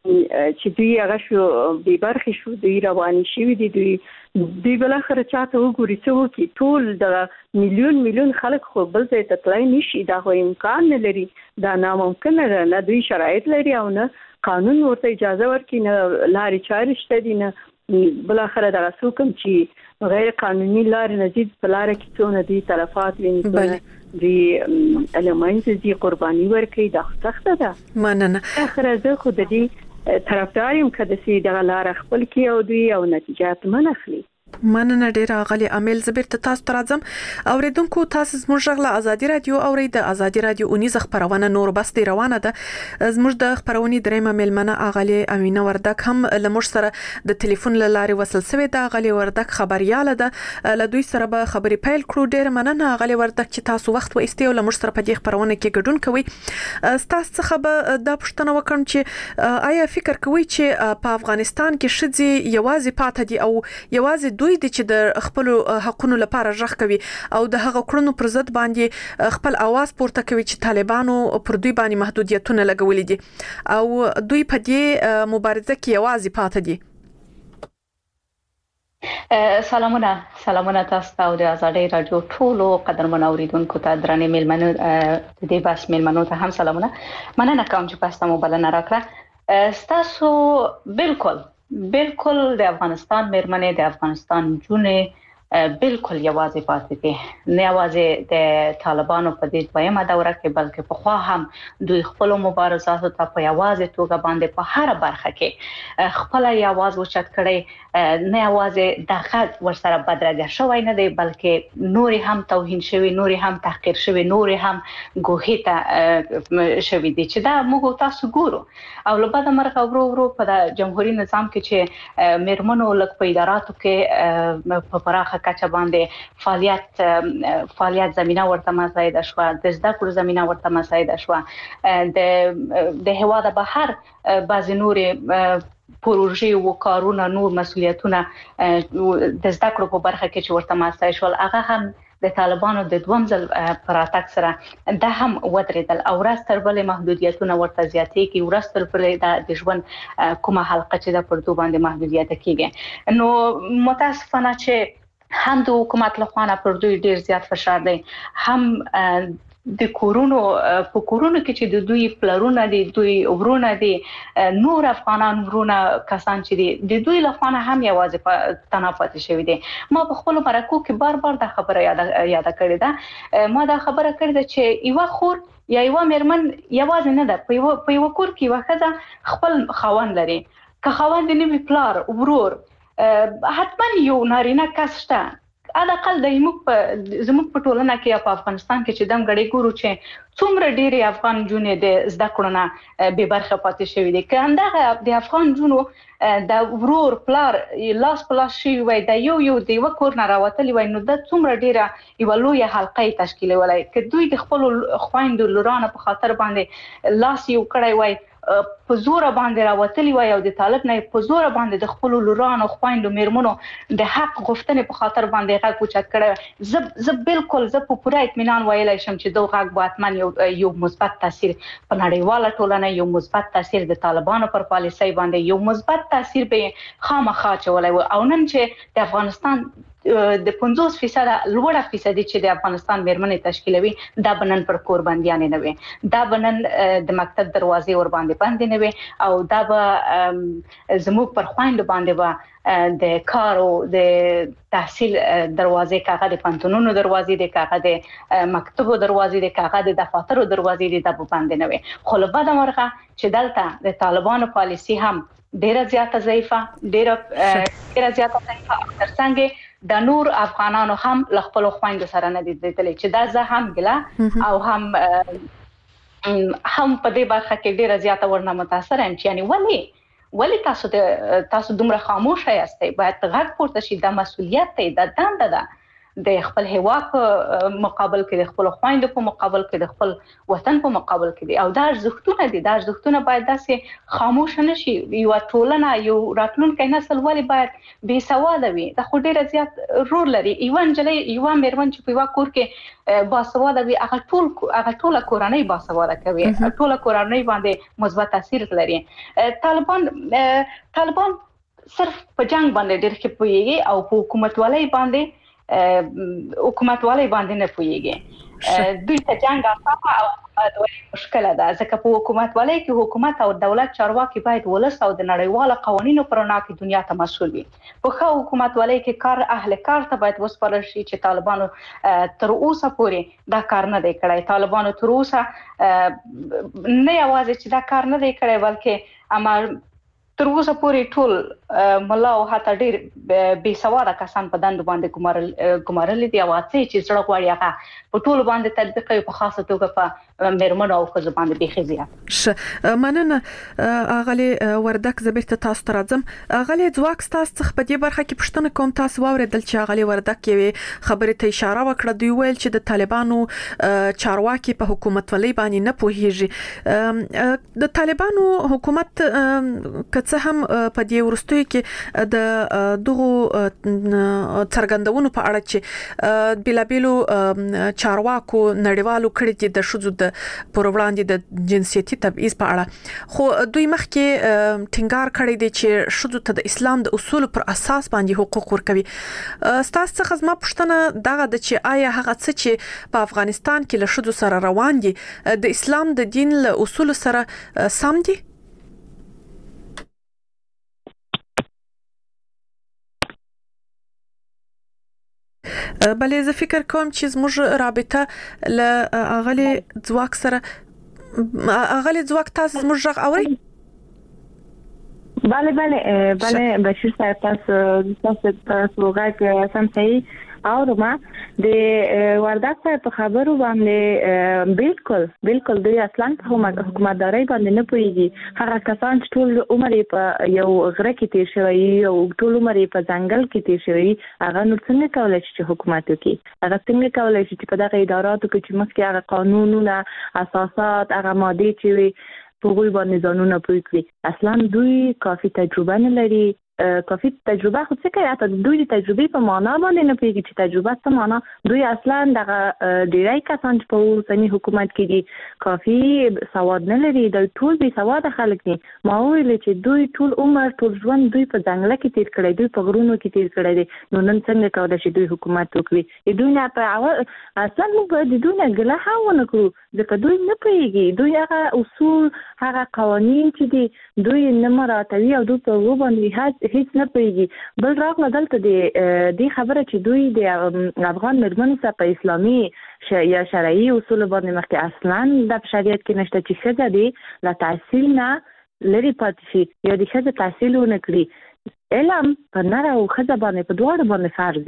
چې دوی هغه شو به برخې شو دوی رواني شوي دي دوی دوی بل اخر چاته وګوري څه وکي ټول د میلیون میلیون خلک خو بل ځای ته تلای نشي دا خو امکان نه لري دا ناممکن نه نه دوی شرایط لري او نه قانون ورته اجازه ورکړي نه لارې چارې شته دي نه بل اخر دا څوک چې غیر قانوني لارې نزيد په لار کې څونه دي تلفات ویني دی المانځ دي قرباني ورکړي دا سخت ده مننه اخر زه خو د دې طرفدار یم کده سي د لار خپل کې او دوی او نتیجات منخلي مننه ډیر غالي عامل زبر ته تاسو ترازم اوریدونکو تاسو زموږ غلا ازادي رادیو اورید ازادي رادیو اونیز خبرونه نور بس دی روانه ده زموږ د خبرونې درېمه ملمنه اغلی امینه وردک هم لمر سره د ټلیفون لاري وصل سوي ده اغلی وردک خبرياله ده ل دوی سره به خبري پیل کړو ډیر مننه اغلی وردک چې تاسو وخت و استیو لمر سره په دې خبرونه کې ګډون کوي تاسو څخه به د پښتنه وکړم چې آیا فکر کوي چې په افغانستان کې شذي یوازې پاتې دي او یوازې دوی د چې د خپل حقونو لپاره ژغ کوي او د هغه کړنو پر ضد باندې خپل आवाज پورته کوي چې طالبانو پر دوی باندې محدودیتونه لګولې دي او دوی په دې مبارزه کې یوازې پاتې دي. سلامونه سلامونه تاسو ته د ازادي رادیو ټولو قدرمن اوریدونکو ته درنې ملمنو د دې بس ملمنو ته هم سلامونه مننه کوم چې تاسو مو بلنه راکړه تاسو بالکل بالکل د افغانستان مېرمنې د افغانستان جونې بالکل یوازې پاتې دي نه یوازې د طالبانو په دې دویمه دوره کې بلکې په خوا هم دوی خپل مبارزاتو ته په یوازې توګه باندې په هر برخه کې خپل یواز وچت کړي نه یوازې د غږ ورسره بدرګه شوی نه دی بلکې نوري هم توهین شوی نوري هم تحقیر شوی نوري هم ګوهیته شوی دي چې دا موږ تاسو ګورو او لبد مرغه ورو ورو په جمهوریت نظام کې چې مېرمنو لک په اداراتو کې په پراخه کچه باندې فعالیت فعالیت زمينه ورته مساعده شو د زده کړو زمينه ورته مساعده شو د د هوا د بهر بعض نورې پروژې او کارونه نور مسؤلیتونه د زده کړو په برخه کې چې ورته مساعده شول هغه هم د طالبانو د دوم ځل پراتک سره د هم ودرېدل او راستر بل محدودیتونه ورته زیاتې کی ورستر پر د ژوند کومه حلقه چې د پردو باندې محدودیت کیږي نو متاسفانه چې هم د حکومت له خوا پر دوی ډیر زیات فشار دی هم د کورونو په کورونو کې چې د دوی پلرونه دي دوی ورونه دي نور افغانان ورونه کسان چې دي د دوی له خوا هم یوازې تنافت شوی دي ما په خپل مرکو کې بار بار د خبره یاد یاد کړی دا ما دا خبره کړی دا چې یو خور یا یو مېرمن یوازې نه ده په یو په یو کور کې واخذ خپل خاوند لري که خاوند نه وی پلار ورور حتما یو نارینه کس شته علاقل د زموږ په زموږ په ټولنه کې په افغانستان کې چې دم غړي ګورو چې څومره ډېری افغان جونې د زده کړو نه به برخه پاتې شوی دي که همدغه د افغان جونو د ورور پلار لاس پلاس شي وای د یو یو د یو کور نه راوتلی وای نو د څومره ډیره یو لوی حلقه تشکیلولای که دوی د خپل خويندو لورانه په خاطر باندې لاس یو کړای وای په زور باندې راوتلی وای او د طالب نه په زور باندې د خپل لورانو خويندو میرمنو د حق غوښتنې په خاطر باندې غږ اوچت کړي زه زه بالکل زه په پوره اطمینان ویلای شم چې دوه غږ باتمن یو یو مثبت تاثیر په نړیواله ټولنه یو مثبت تاثیر د طالبانو پر پالیسۍ باندې یو مثبت تاثیر به خامخا چولای او نن چې د افغانستان د پنځوس فیصد لوړه فیصدي چې د افغانستان مېرمنې تشکیلوي دا بنن پر کور باندې نه وي دا بنن د مکتب دروازې ور باندې باندې نه وي او دا به زموږ پر خويند باندې به د کارو د تحصیل دروازې کاغه د پنتونونو دروازې د کاغه د مکتبو دروازې د کاغه د دفاترو دروازې د باندې نه وي خو له بده مرغه چې دلته د طالبانو پالیسي هم ډیره زیاته ضعیفه ډیره ډیره زیاته ضعیفه ترڅنګ د نور افغانانو هم ل خپل خويند سره نه دي دتلې چې دا زه هم ګلا او هم هم په دې برخه کې ډیره زیاته ورنه متاثر یم چې یعنی ولی ولی تاسو ته تاسو دومره خاموش یاستئ باید غږ پورته شي د مسؤلیت ته د دنده ده د خپل هیواد په مقابل کې د خپل خويندو په مقابل کې د خپل وطن په مقابل کې دي او دا ارزښتونه دي دا ارزښتونه باید داسې خاموش نشي یو ټولنه یو راتلونکي نسل ولې باید بې سواده وي دا خو ډیر زیات رول لري ایوان جلې یو مېرمن چې په یو کور کې باسواده وي هغه ټول هغه ټول کورنۍ باسواده کوي ټول کورنۍ باندې مثبت تاثیر لري طالبان طالبان صرف په جنگ باندې ډېر ښه پوهیږي او په حکومت والي باندې حکومت والي باندې نه پوهیږي دوی ته جنگ اسانه او دوی مشکل ده ځکه په حکومت والي کې حکومت او دولت چارواکي باید ولس او د نړیوالو قوانینو پر وړاندې کې دنیا ته مسؤل وي په خو حکومت والي کې کار اهل کار ته باید وسپارل شي چې طالبانو تر اوسه پورې دا کار نه دی کړی طالبانو تر اوسه نه یوازې چې دا کار نه دی کړی بلکې اما تر اوسه پورې ټول ملا او حتی ډېر بې سواده کسان په دند باندې ګمارل ګمارل دي او چې چې زړه غواړي هغه په ټول باندې تطبیق کوي په خاصه توګه په مېرمنو او ښځو باندې بيخي زیات مننه اغلی وردک زبرت تاسو ته راځم اغلی ځواک تاسو څخه په دې برخه کې پښتنه کوم تاسو واوریدل چې اغلی وردک یې خبرې ته اشاره وکړه دوی ویل چې د طالبانو چارواکي په حکومت ولې باندې نه پوهیږي د طالبانو حکومت که هم په دې ورستوي کې د دغه څرګندونو په اړه چې بلابلو چارواکو نړیوالو کړي دي د شذو د پر وړاندې د جنسيتي تبعیض په اړه خو دوی مخکې ټینګار کړی دی چې شذو ته د اسلام د اصول پر اساس باندې حقوق ورکوي ستاسو څخه زما پوښتنه دغه د چې آیا هغه څه چې په افغانستان کې له شذو سره روان دي د اسلام د دین له اصول سره سم دي بلې زه فکر کوم چې زموږ رابطه ل اغلی ځواک سره اغلی ځواک تاسو زموږ غږ اوري بله بله بله بشیر صاحب تاسو تاسو تاسو غږ سم صحیح او ما د وردک په خبرو باندې بالکل بالکل دوی اصلا په حکومتداري باندې نه پوهیږي هغه کسان چې ټول عمر په یو غره کې تیر شوی او ټول عمر په ځنګل کې تیر شوی هغه نور څنګه کولای شي حکومت وکړي هغه څنګه کولای شي چې په دغه اداراتو کې چې مخکې هغه قانونونه اساسات هغه ماده چې په غوي باندې ځانونه پوي کړی اصلا دوی کافي تجربه نه لري کافي تجربه خو څه کوي اته دوی د تجربې په معنا باندې نه پیږي چې تجربه څه معنا دوی اصلا دغه ډیری کسان چې په اوسنی حکومت کې دي کافي سواد نه لري د ټول به سواد خلک دي ما ویل چې دوی ټول عمر ټول ژوند دوی په ځنګل کې تیر کړی دوی په غرونو کې تیر کړی دي نو نن څنګه کولای شي دوی حکومت وکړي دوی نه په اصلا موږ د دوی نه ګله هاونه کړو ځکه دوی نه پیږي دوی هغه اصول هغه قوانين چې دي دوی نه مراتبي او دوی په وباندې هیڅ نه پیږي بل راغله دلته د دې خبره چې دوی د افغان مېرمنو سره په اسلامي یا شرعي اصول باندې مخکې اصلا د شریعت کې نشته چې ښځه دې له تحصیل نه لري پاتې شي یا د ښځې تحصیل ونه کړي علم په نر او ښځه باندې په دواړو باندې فرض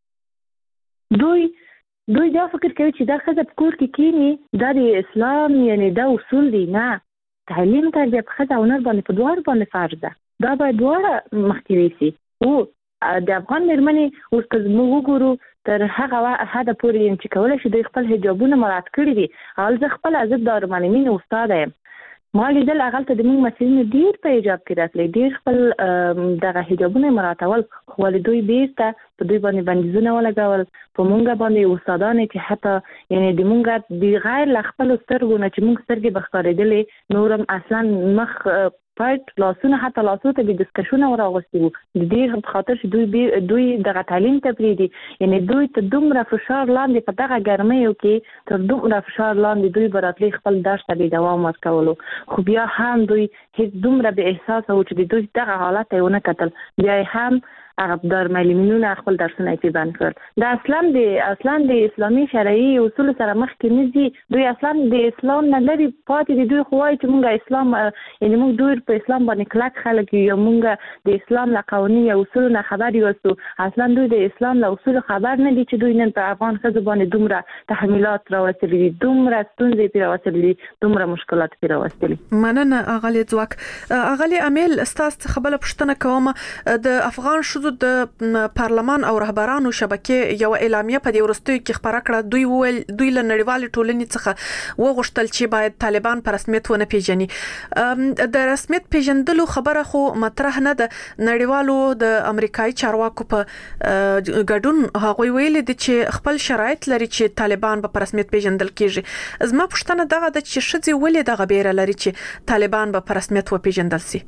دی دوی دوی دا فکر کوي چې دا ښځه په کور کې کینی دا د اسلام یعنی دا اصول دي نه تعلیم تربیه په ښځه او نر باندې په دواړو باندې فرض ده دا باید دواړه مخکې شي او د افغان مېرمنې اوس که موږ وګورو تر هغه حد پورې چې کولای شي د خپل حجابونه مراعات کړي دي او زه خپل عزت دار منمن استاد یم ما لیدل هغه ته د موږ مسلمان ډیر په حجاب کې راتلي ډیر خپل دغه حجابونه مراعاتول خو دوی بیرته په دوی باندې بندیزونه ولګول په مونږ باندې استادان چې حتی یعنی د مونږ د غیر ل خپل سترګو نه چې مونږ سترګې بخارېدلې نورم اصلا مخ پټ لاسونه حتی لاسو ته د ډسکشن وراغستي وو د دې خاطر چې دوی دوی دغه تعلیم ته پریدي یعنی دوی ته دومره فشار لاندې په دغه ګرمۍ کې تر دومره فشار لاندې دوی براتلی خپل درس ته دوام ورکولو خو بیا هم دوی هیڅ دومره به احساس او چې دوی دغه حالت یې ونه کتل بیا هم عرب دار معلمینونه خپل درسونه یې بند کړل دا اصلا د اصلا د اسلامي شرعي اصول سره مخ کې نږدې دوی اصلا د اسلام نه لري پاتې دي دوی خوای چې مونږه اسلام یعنی مونږ دوی په اسلام باندې کلک خلک یو مونږه د اسلام له قوانین او اصول نه خبر یوستو اصلا دوی د اسلام له اصول خبر نه دي چې دوی نن په افغان ښځو باندې دومره تحمیلات راوستلي دي دومره ستونزې پیدا راوستلي دي دومره مشکلات پیدا راوستلي مننه اغلی ځواک اغلی امیل استاد خبره پښتنه کوم د افغان شذو ښځو د پارلمان او رهبرانو شبکې یو اعلامیه په دې ورستیو کې خبره کړه. دوی ویل دوی له نړیوال ټولنې څخه وغوښتل چې باید طالبان په رسمیت ونه پیژني. د رسمیت پیژندلو خبره خو مطرح نه ده. نړیوالو د امریکایي چارواکو په ګډون هغوی ویل دي چې خپل شرایط لري چې طالبان په رسمیت پیژندل کیږي. زما پوښتنه دغه ده چې ښځې ولې دغه بیره لري چې طالبان به په رسمیت وپیژندل شي؟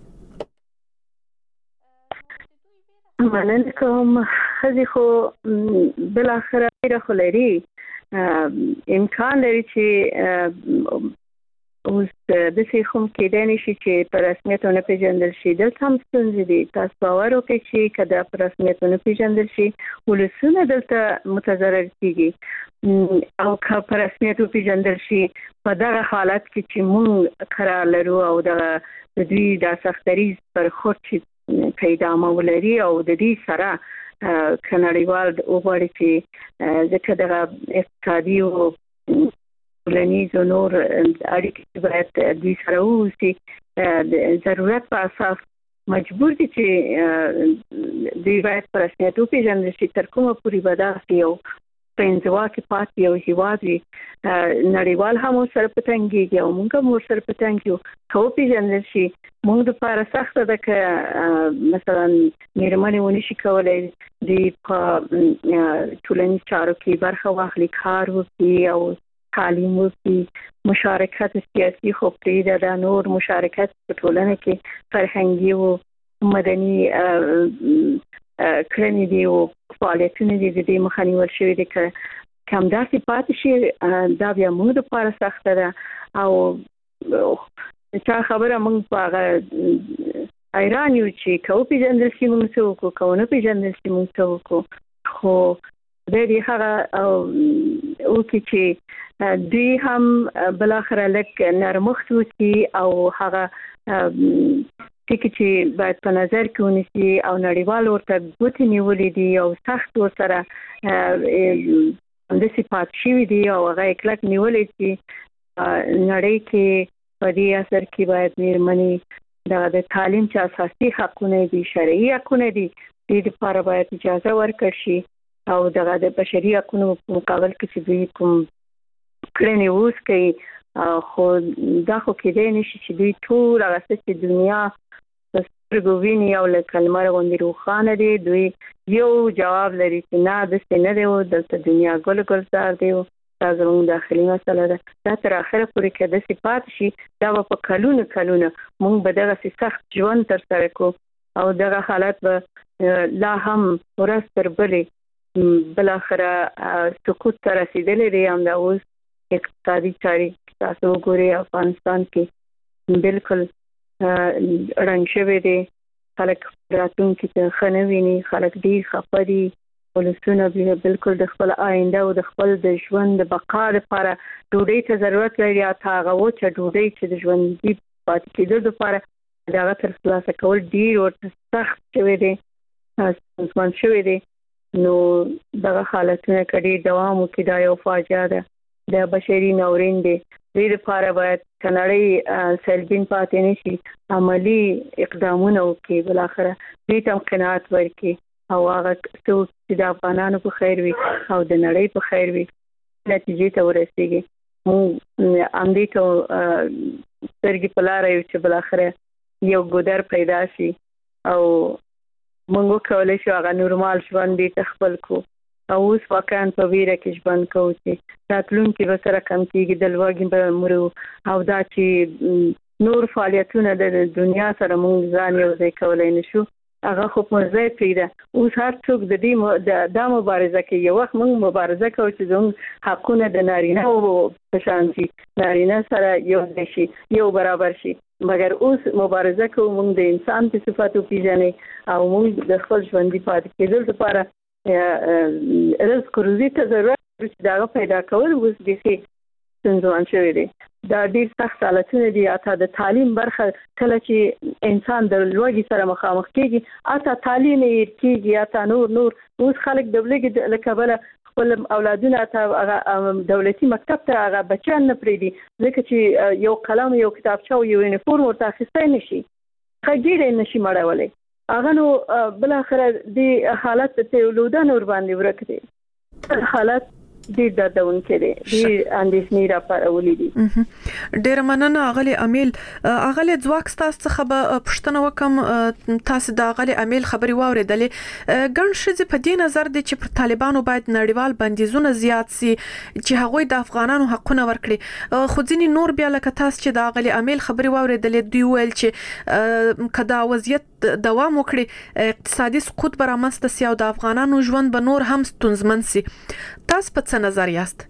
مننه کوم. ښځې خو بل اخره بیره خو لري، امکان لري چې اوس داسې هم کېدای نشي چې په رسمیت ونه پیژندل شي. دلته هم ستونزې دي. تاسو باور وکړئ چې که دا په رسمیت ونه پیژندل شي ولسونه دلته متضرر کېږي، او که په رسمیت وپیژندل شي په دغه حالت کې چې موږ قرار لرو او دغه د دوی د سختدریز برخورد چې که ادامه ولري او د دې سره که نړیوال وغواړي چې ځکه دغه اقتصادي او ټولنیز او نور اړیکې باید دوی سره ووسي، د ضرورت په اساس مجبور دي چې دوی باید په رسمیت وپیژندل شي. تر کومه پورې به دغسې یو په انزوا کې پاتې یو هېواد وي. نړیوال هم ورسره په تنګېږي او موږ هم ورسره په تنګ یو. که وپیژندل شي موږ دپاره سخته ده که مثلا مېرمنې ونه شي کولی دوی په ټولنیز چارو کې برخه واخلي، کار وکړي او تعلیم وکړي، مشارکت سیاسي خو پرېږده، دا نور مشارکت په ټولنه کې فرهنګي او مدني کړنې دي او فعالیتونه دي، د دې مخه نیول شوې دي. که که همداسې پاتې شي دا بیا موږ دپاره سخته ده. او چا خبره موږ په هغه حیران یو چې که وپېژندل شي موږ څه وکړو، که ونه پېژندل شي موږ څه وکړو. خو خدای دې هغه وکړي چې دوی هم بالاخره لږ نرمښت وکړي او هغه ټکي چې باید په نظر کې ونیسي او نړیوال ورته ګوتې نیولې دي او سخت ورسره همداسې پاتې شوي دي او هغه یې کلک نیولی چې نړۍ کې په دې اثر کې باید مېرمنې دغه د تعلیم چې اساسي حقونه دي، شرعي حقونه دي، دې دپاره باید اجازه ورکړل شي او دغه د بشري حقونو په مقابل کې چې دوی کوم کړنې اوس کوي. خو دا خو کېدای نشي چې دوی ټول هغه څه چې دنیا په سترګو ویني او لکه لمر غوندې روښانه دي، دوی یو جواب لري چې نه داسې نه دی او دلته دنیا ګل ګلزار دی. دا زموږ داخلي مسله ده. دا تر اخره پورې که داسې پاتې شي دا به په کلونه کلونه موږ به دغسې سخت ژوند ترسره کړو او دغه حالت به لا هم ورځ تر بلې بالاخره سقوط ته رسېدلی دی. همدا اوس اقتصادي چارې تاسو وګورئ افغانستان کې بالکل ړنګ شوی دی. خلک راتلونکي ته ښه نه ویني، خلک ډېر خفه دي. ولسونه بالکل د خپل آینده او د خپل د ژوند د بقا لپاره ډوډۍ ته ضرورت لري، حتی هغه وچه ډوډۍ چې د ژوندي پاتې کېدو لپاره د هغه ترلاسه کول ډېر ورته سخت شوی دی، ستونزمن شوی دی. نو دغه حالتونه که ډېر دوام وکړي دا یو فاجعه ده، د بشري ناورین دی. دې لپاره باید که نړۍ سلبین پاتې نه شي، عملي اقدامونه وکړي، بالاخره دوی ته هم قناعت ورکړي او هغه څوک چې د افغانانو په خیر وي او د نړۍ په خیر وي نتیجې ته ورسېږي. موږ همدې ته سترګې په لاره یو چې بالاخره یو ګودر پیدا شي او موږ وکولی شو هغه نورمال ژوند دې ته خپل کړو. او اوس واقعا په ویره کې ژوند کوو چې راتلونکي به سره کم کېږي، د لوږې به مرو او دا چې نور فعالیتونه د دنیا سره موږ ځان یو ځای کولی نه شو هغه خو په ځای پرېږده. اوس هر څوک د دې دا مبارزه کوي. یو وخت موږ مبارزه کوو چې زموږ حقونه د نارینه په شان شي، نارینه سره یو ځای شي، یو برابر شي، مګر اوس مبارزه کوو موږ د انسان په صفت وپېژنئ او موږ د خپل ژوندي پاتې کېدل لپاره رزق روزي ته ضرورت لري چې د هغه پیدا کول اوس بیخي ستونزمن شوی دی. دا ډېر سخت حالتونه دي. حتی د تعلیم برخه کله چې انسان د لوږې سره مخامخ کېږي، حتی تعلیم یې کېږي، حتی نور نور اوس خلک د لوږې له کبله خپل اولادونه ته دولتي مکتب ته هغه بچیان نه پرېږدي، ځکه چې یو قلم، یو کتابچه او یو یونیفورم ورته اخیستی نه شي، ښه ګېډه یې نه شي مړولی هغه نو بل اخر د حالت ته لودان ور باندې ورکړي حالت ډیر دردون کړي ډیر اندېښنې را پارولې دي. ډیر مننه اغلی امیل. اغلی ځواک تاسو څخه به پښتنه وکم تاسو د اغلی امیل خبري واوریدلې ګڼ شې په دې نظر دي چې پر طالبانو باید نړیوال بندیزونه زیات سي چې هغوی د افغانانو حقونه ورکړي خو ځینې نور بیا لکه تاسو چې د اغلی امیل خبري واوریدلې دوی ویل چې کدا وضعیت دوام وکړي اقتصادي سقوط به رامنځته سي او د افغانانو ژوند به نور هم ستونزمن سي. تاسو په څه نظر یاست؟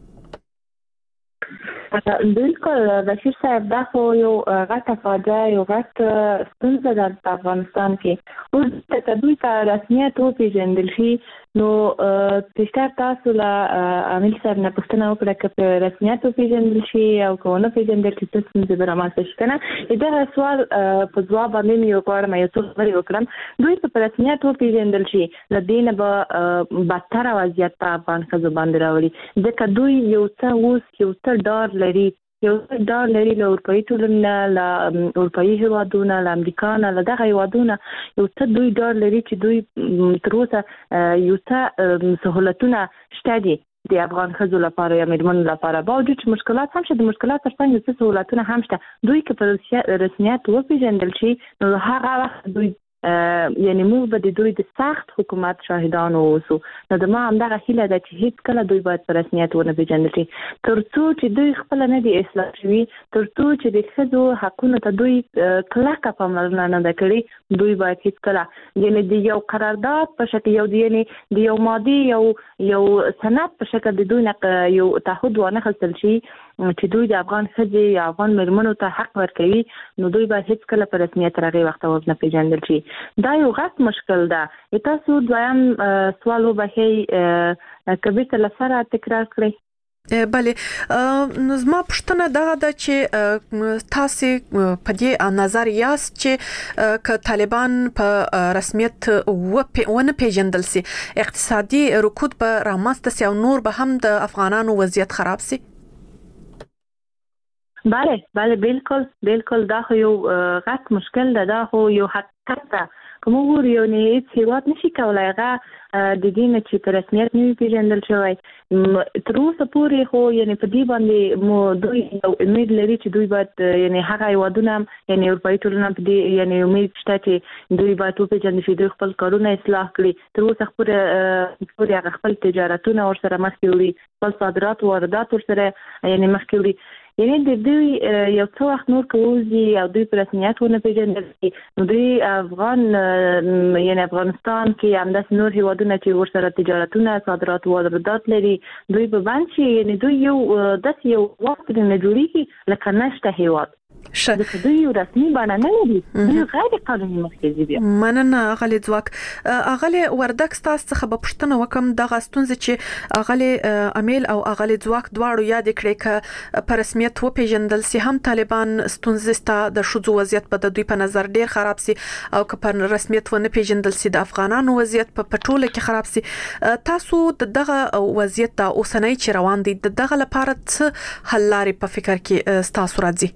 بالکل بشیر صاحب دا خو یو غټه فاجعه یو غټ ستونزه ده په افغانستان کې. اوس ته دوی ته رسمیت وپېژندل شي نو تشتار تاسو له عامل صاحب نه پوښتنه وکړه چې په رسمیت وپېژندل شي او که ونه پېژندل شي څه ستونزې به رامنځته شي که نه. دغه سوال په ځواب باندې مې یو غواړم یو څو خبرې وکړم. دوی ته په رسمیت وپېژندل شي له دې نه به بدتره وضعیت په افغان ښځو باندې راوړي ځکه دوی یو څه اوس یو څه ډار لري یو څه ډار لري له اروپایي ټولنې له اروپایي هیوادونو له امریکا نه له دغه هیوادونو یو څه دوی ډار لري چې دوی تر اوسه یو څه سهولتونه شته دي د افغان ښځو لپاره یا میرمنو لپاره باوجود چې مشکلات هم شته د مشکلات ترڅنګ یو څه سهولتونه هم شته. دوی که په رسمیت وپېژندل شي نو هغه وخت دوی یعنی موږ به د دوی د سخت حکومت شاهدان اوسو. نو د ما همدغه هیله ده چې هیڅ کله دوی باید په رسمیت ونه پېژندل شي تر څو چې دوی خپله نه دي اصلاح شوي تر څو چې د ښځو حقونو ته دوی کلکه پاملرنه نه ده کړې دوی باید هیڅ کله یعنی د یو قرارداد په شکل یو یعنی د یو مادي یو یو سند په شکل د دوی نه یو تعهد وانه خستل شي چې دوی د افغان ښځې یا افغان میرمنو ته حق ورکوي نو دوی باید هیڅ کله په رسمیت تر هغې وخته ونه پېژندل شي. دا یو غټ مشکل ده. تاسو دویم سوال وبښئ که بیرته له سره تکرار کړئ. بله زما پوښتنه دغه ده چې تاسو په دې نظر یاست چې که طالبان په رسمیت ونه پیژندل سي اقتصادي رکود به رامنځته سي او نور به هم د افغانانو وضعیت خراب سي؟ بله بله بالکل بالکل دا خو یو غټ مشکل ده. دا خو یو حقیقت ده. که موږ وګورو یو هیڅ هېواد نشي کولی هغه د دې نه چې په رسمیت نه وي پېژندل شوی تر اوسه پورې خو یعنې په دې باندې مو دوی یو امید لري چې دوی باید یعنې هغه هېوادونه هم یعنې اروپایي ټولنه په دې یعنې امید شته چې دوی باید وپېژندل شي دوی خپل کارونه اصلاح کړي تر اوسه پورې پورې هغه خپل تجارتونه ورسره مخکې وړي خپل صادرات و واردات ورسره یعنې مخکې وړي. یعنی د دوی یو څه وخت نور کوزي او دوی په رسمیت ونه پېژندل شي نو دوی افغان یعنی افغانستان کې همداسې نور هېوادونه چې ورسره تجارتونه صادرات واردات لري دوی به بند شي یعنی دوی یو داسې یو وخت نه جوړېږي لکه نشته هېواد ځکه دوی یو رسمي بڼه نه لري دوی غیر قانوني مخکې دي. مننه اغلی ځواک. اغلی وردک ستاسو څخه به پوښتنه وکم دغه ستونزې چې اغلی امیل او اغلی ځواک دواړو یاد کړي که په رسمیت وپېژندل سي هم طالبان ستونزې ستا د ښځو وضعیت به د دوی په نظر ډیر خراب سي او که په رسمیت ونه پېژندل سي د افغانانو وضعیت په ټوله کې خراب سي. تاسو دغه وضعیت د اوسنۍ چې روان دي دغه لپاره څه حل لارې په فکر کې ستاسو راځي؟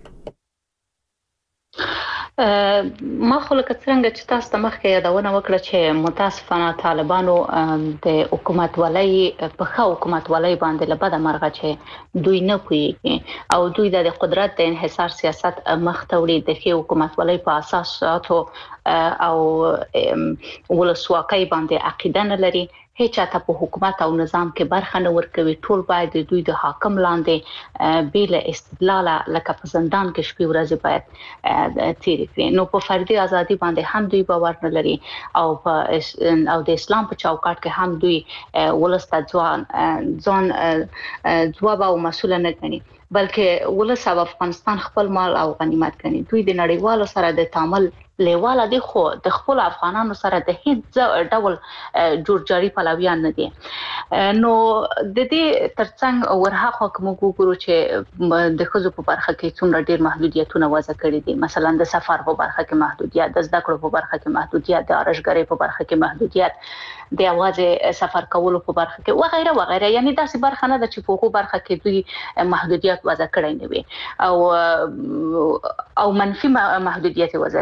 ما خو لکه څنګه چې تاسو ته مخکې یادونه وکړه چې متاسفانه طالبانو د حکومت ولای په ښه حکومت ولای باندې له بده مرغه چې دوی نه پوهیږي او دوی د قدرت د انحصار سیاست مخ ته وړي د ښه حکومت ولای په اساساتو او ولسواکۍ باندې عقیده نه لري هیڅ چاته په حکومت او نظام کې برخه نه ورکوي ټول باید دوی د حاکم لاندې بیل استدلال لکه په زندان کې شپې ورځې باید تیر کړي نو په فردي ازادي باندې هم دوی باور نه لري او په او د اسلام په چوکاټ کې هم دوی ولسته ځوان ځوان ځواب او مسؤل نه ګڼي بلکې ولس او افغانستان خپل مال او غنیمت ګڼي. دوی د نړیوالو سره د تعامل لیواله دي خو د خپل افغانانو سره د هیڅ ډول جوړجاړي پلویان نه دي. نو د دې ترڅنګ ورهاخوا کوم وګورو چې د ښځو په برخه کې څومره ډیر محدودیتونه وضع کړي دي مثلا د سفر په برخه کې محدودیت د زده کړو په برخه کې محدودیت د ارشګرۍ په برخه کې محدودیت د اوازه سفر کولو په برخه کې وغیرہ وغیرہ یعنی داسې برخه نه ده چې په هغه برخه کې دوی محدودیت وضع کړي نه وي او او منفي محدودیت وضع کړي دي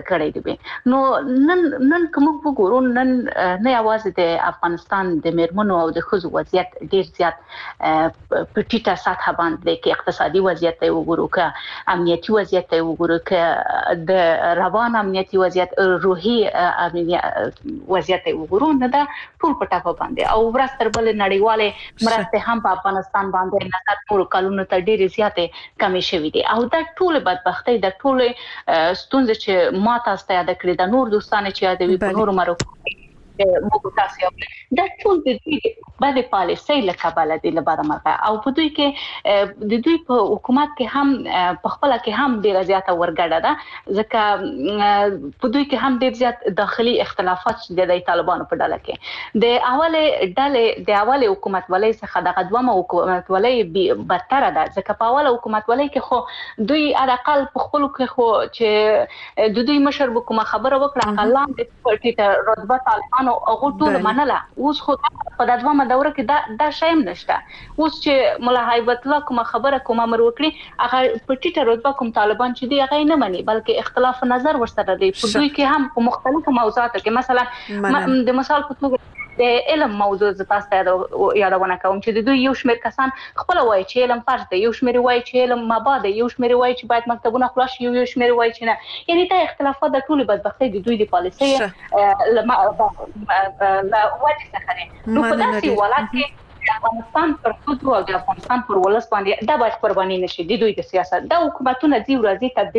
شوی. نو نن نن کوم وګورو نن نه یوازې د افغانستان د میرمنو او د ښځو وضعیت ډیر زیات په ټیټه سطح باندې کې اقتصادي وضعیت ته وګورو که امنیتي وضعیت ته وګورو که د روان امنیتي وضعیت روحي وضعیت ته وګورو نه دا ټول په ټاپه باندې او ورځ تر بل نړیواله مرسته هم په افغانستان باندې نظر ټول کلونو ته ډیر زیاتې کمې شوې دي او دا ټول بدبختۍ د ټول ستونزې چې ما تاسو ته یاد کړې د نور دوستانه چې یادوي په نور مرکو موږ تاسو یو دا ټول د دوی باندې پالیسي لکباله دي لپاره مرګه او په دوی کې د دوی په حکومت کې هم په خپل کې هم ډیر زیاته ورګړه ده ځکه په دوی کې هم ډیر زیات داخلي اختلافات د طالبانو په ډله کې د اوله ډله د اوله حکومت ولې څخه د قدومه حکومت ولې بدتر ده ځکه په اوله حکومت ولې کې خو دوی اقل په خپل کې خو چې د دوی مشر کومه خبره وکړه الله د پټه رتبه طالبان او هغه ټول منله اوس خو په دغه دوره کې دا دا شایم نشته اوس چې مولا هیبت الله کوم خبره کوم امر وکړي هغه په ټیټه رتبه کوم طالبان چې دی هغه نه مني بلکې اختلاف نظر ورسره دی په دوی کې هم په مختلفو موضوعاتو کې مثلا د مثال په توګه د علم موضوع ز تاسو ته یادونه کوم چې د دوی یو شمېر کسان خپل وایي چې علم فرض دی یو شمېر وایي چې علم مبادئ یو شمېر وایي چې باید مکتبونه خلاص یو یو شمېر وایي چې نه یعنی دا اختلافات د ټول بدبختۍ د دوی د پالیسۍ لا وجه څخه نو په داسې حالت کې افغانستان پر خود او د افغانستان پر ولس باندې دا باید قرباني نشي د دوی د سیاست د حکومتونو دی ورځي تبدیل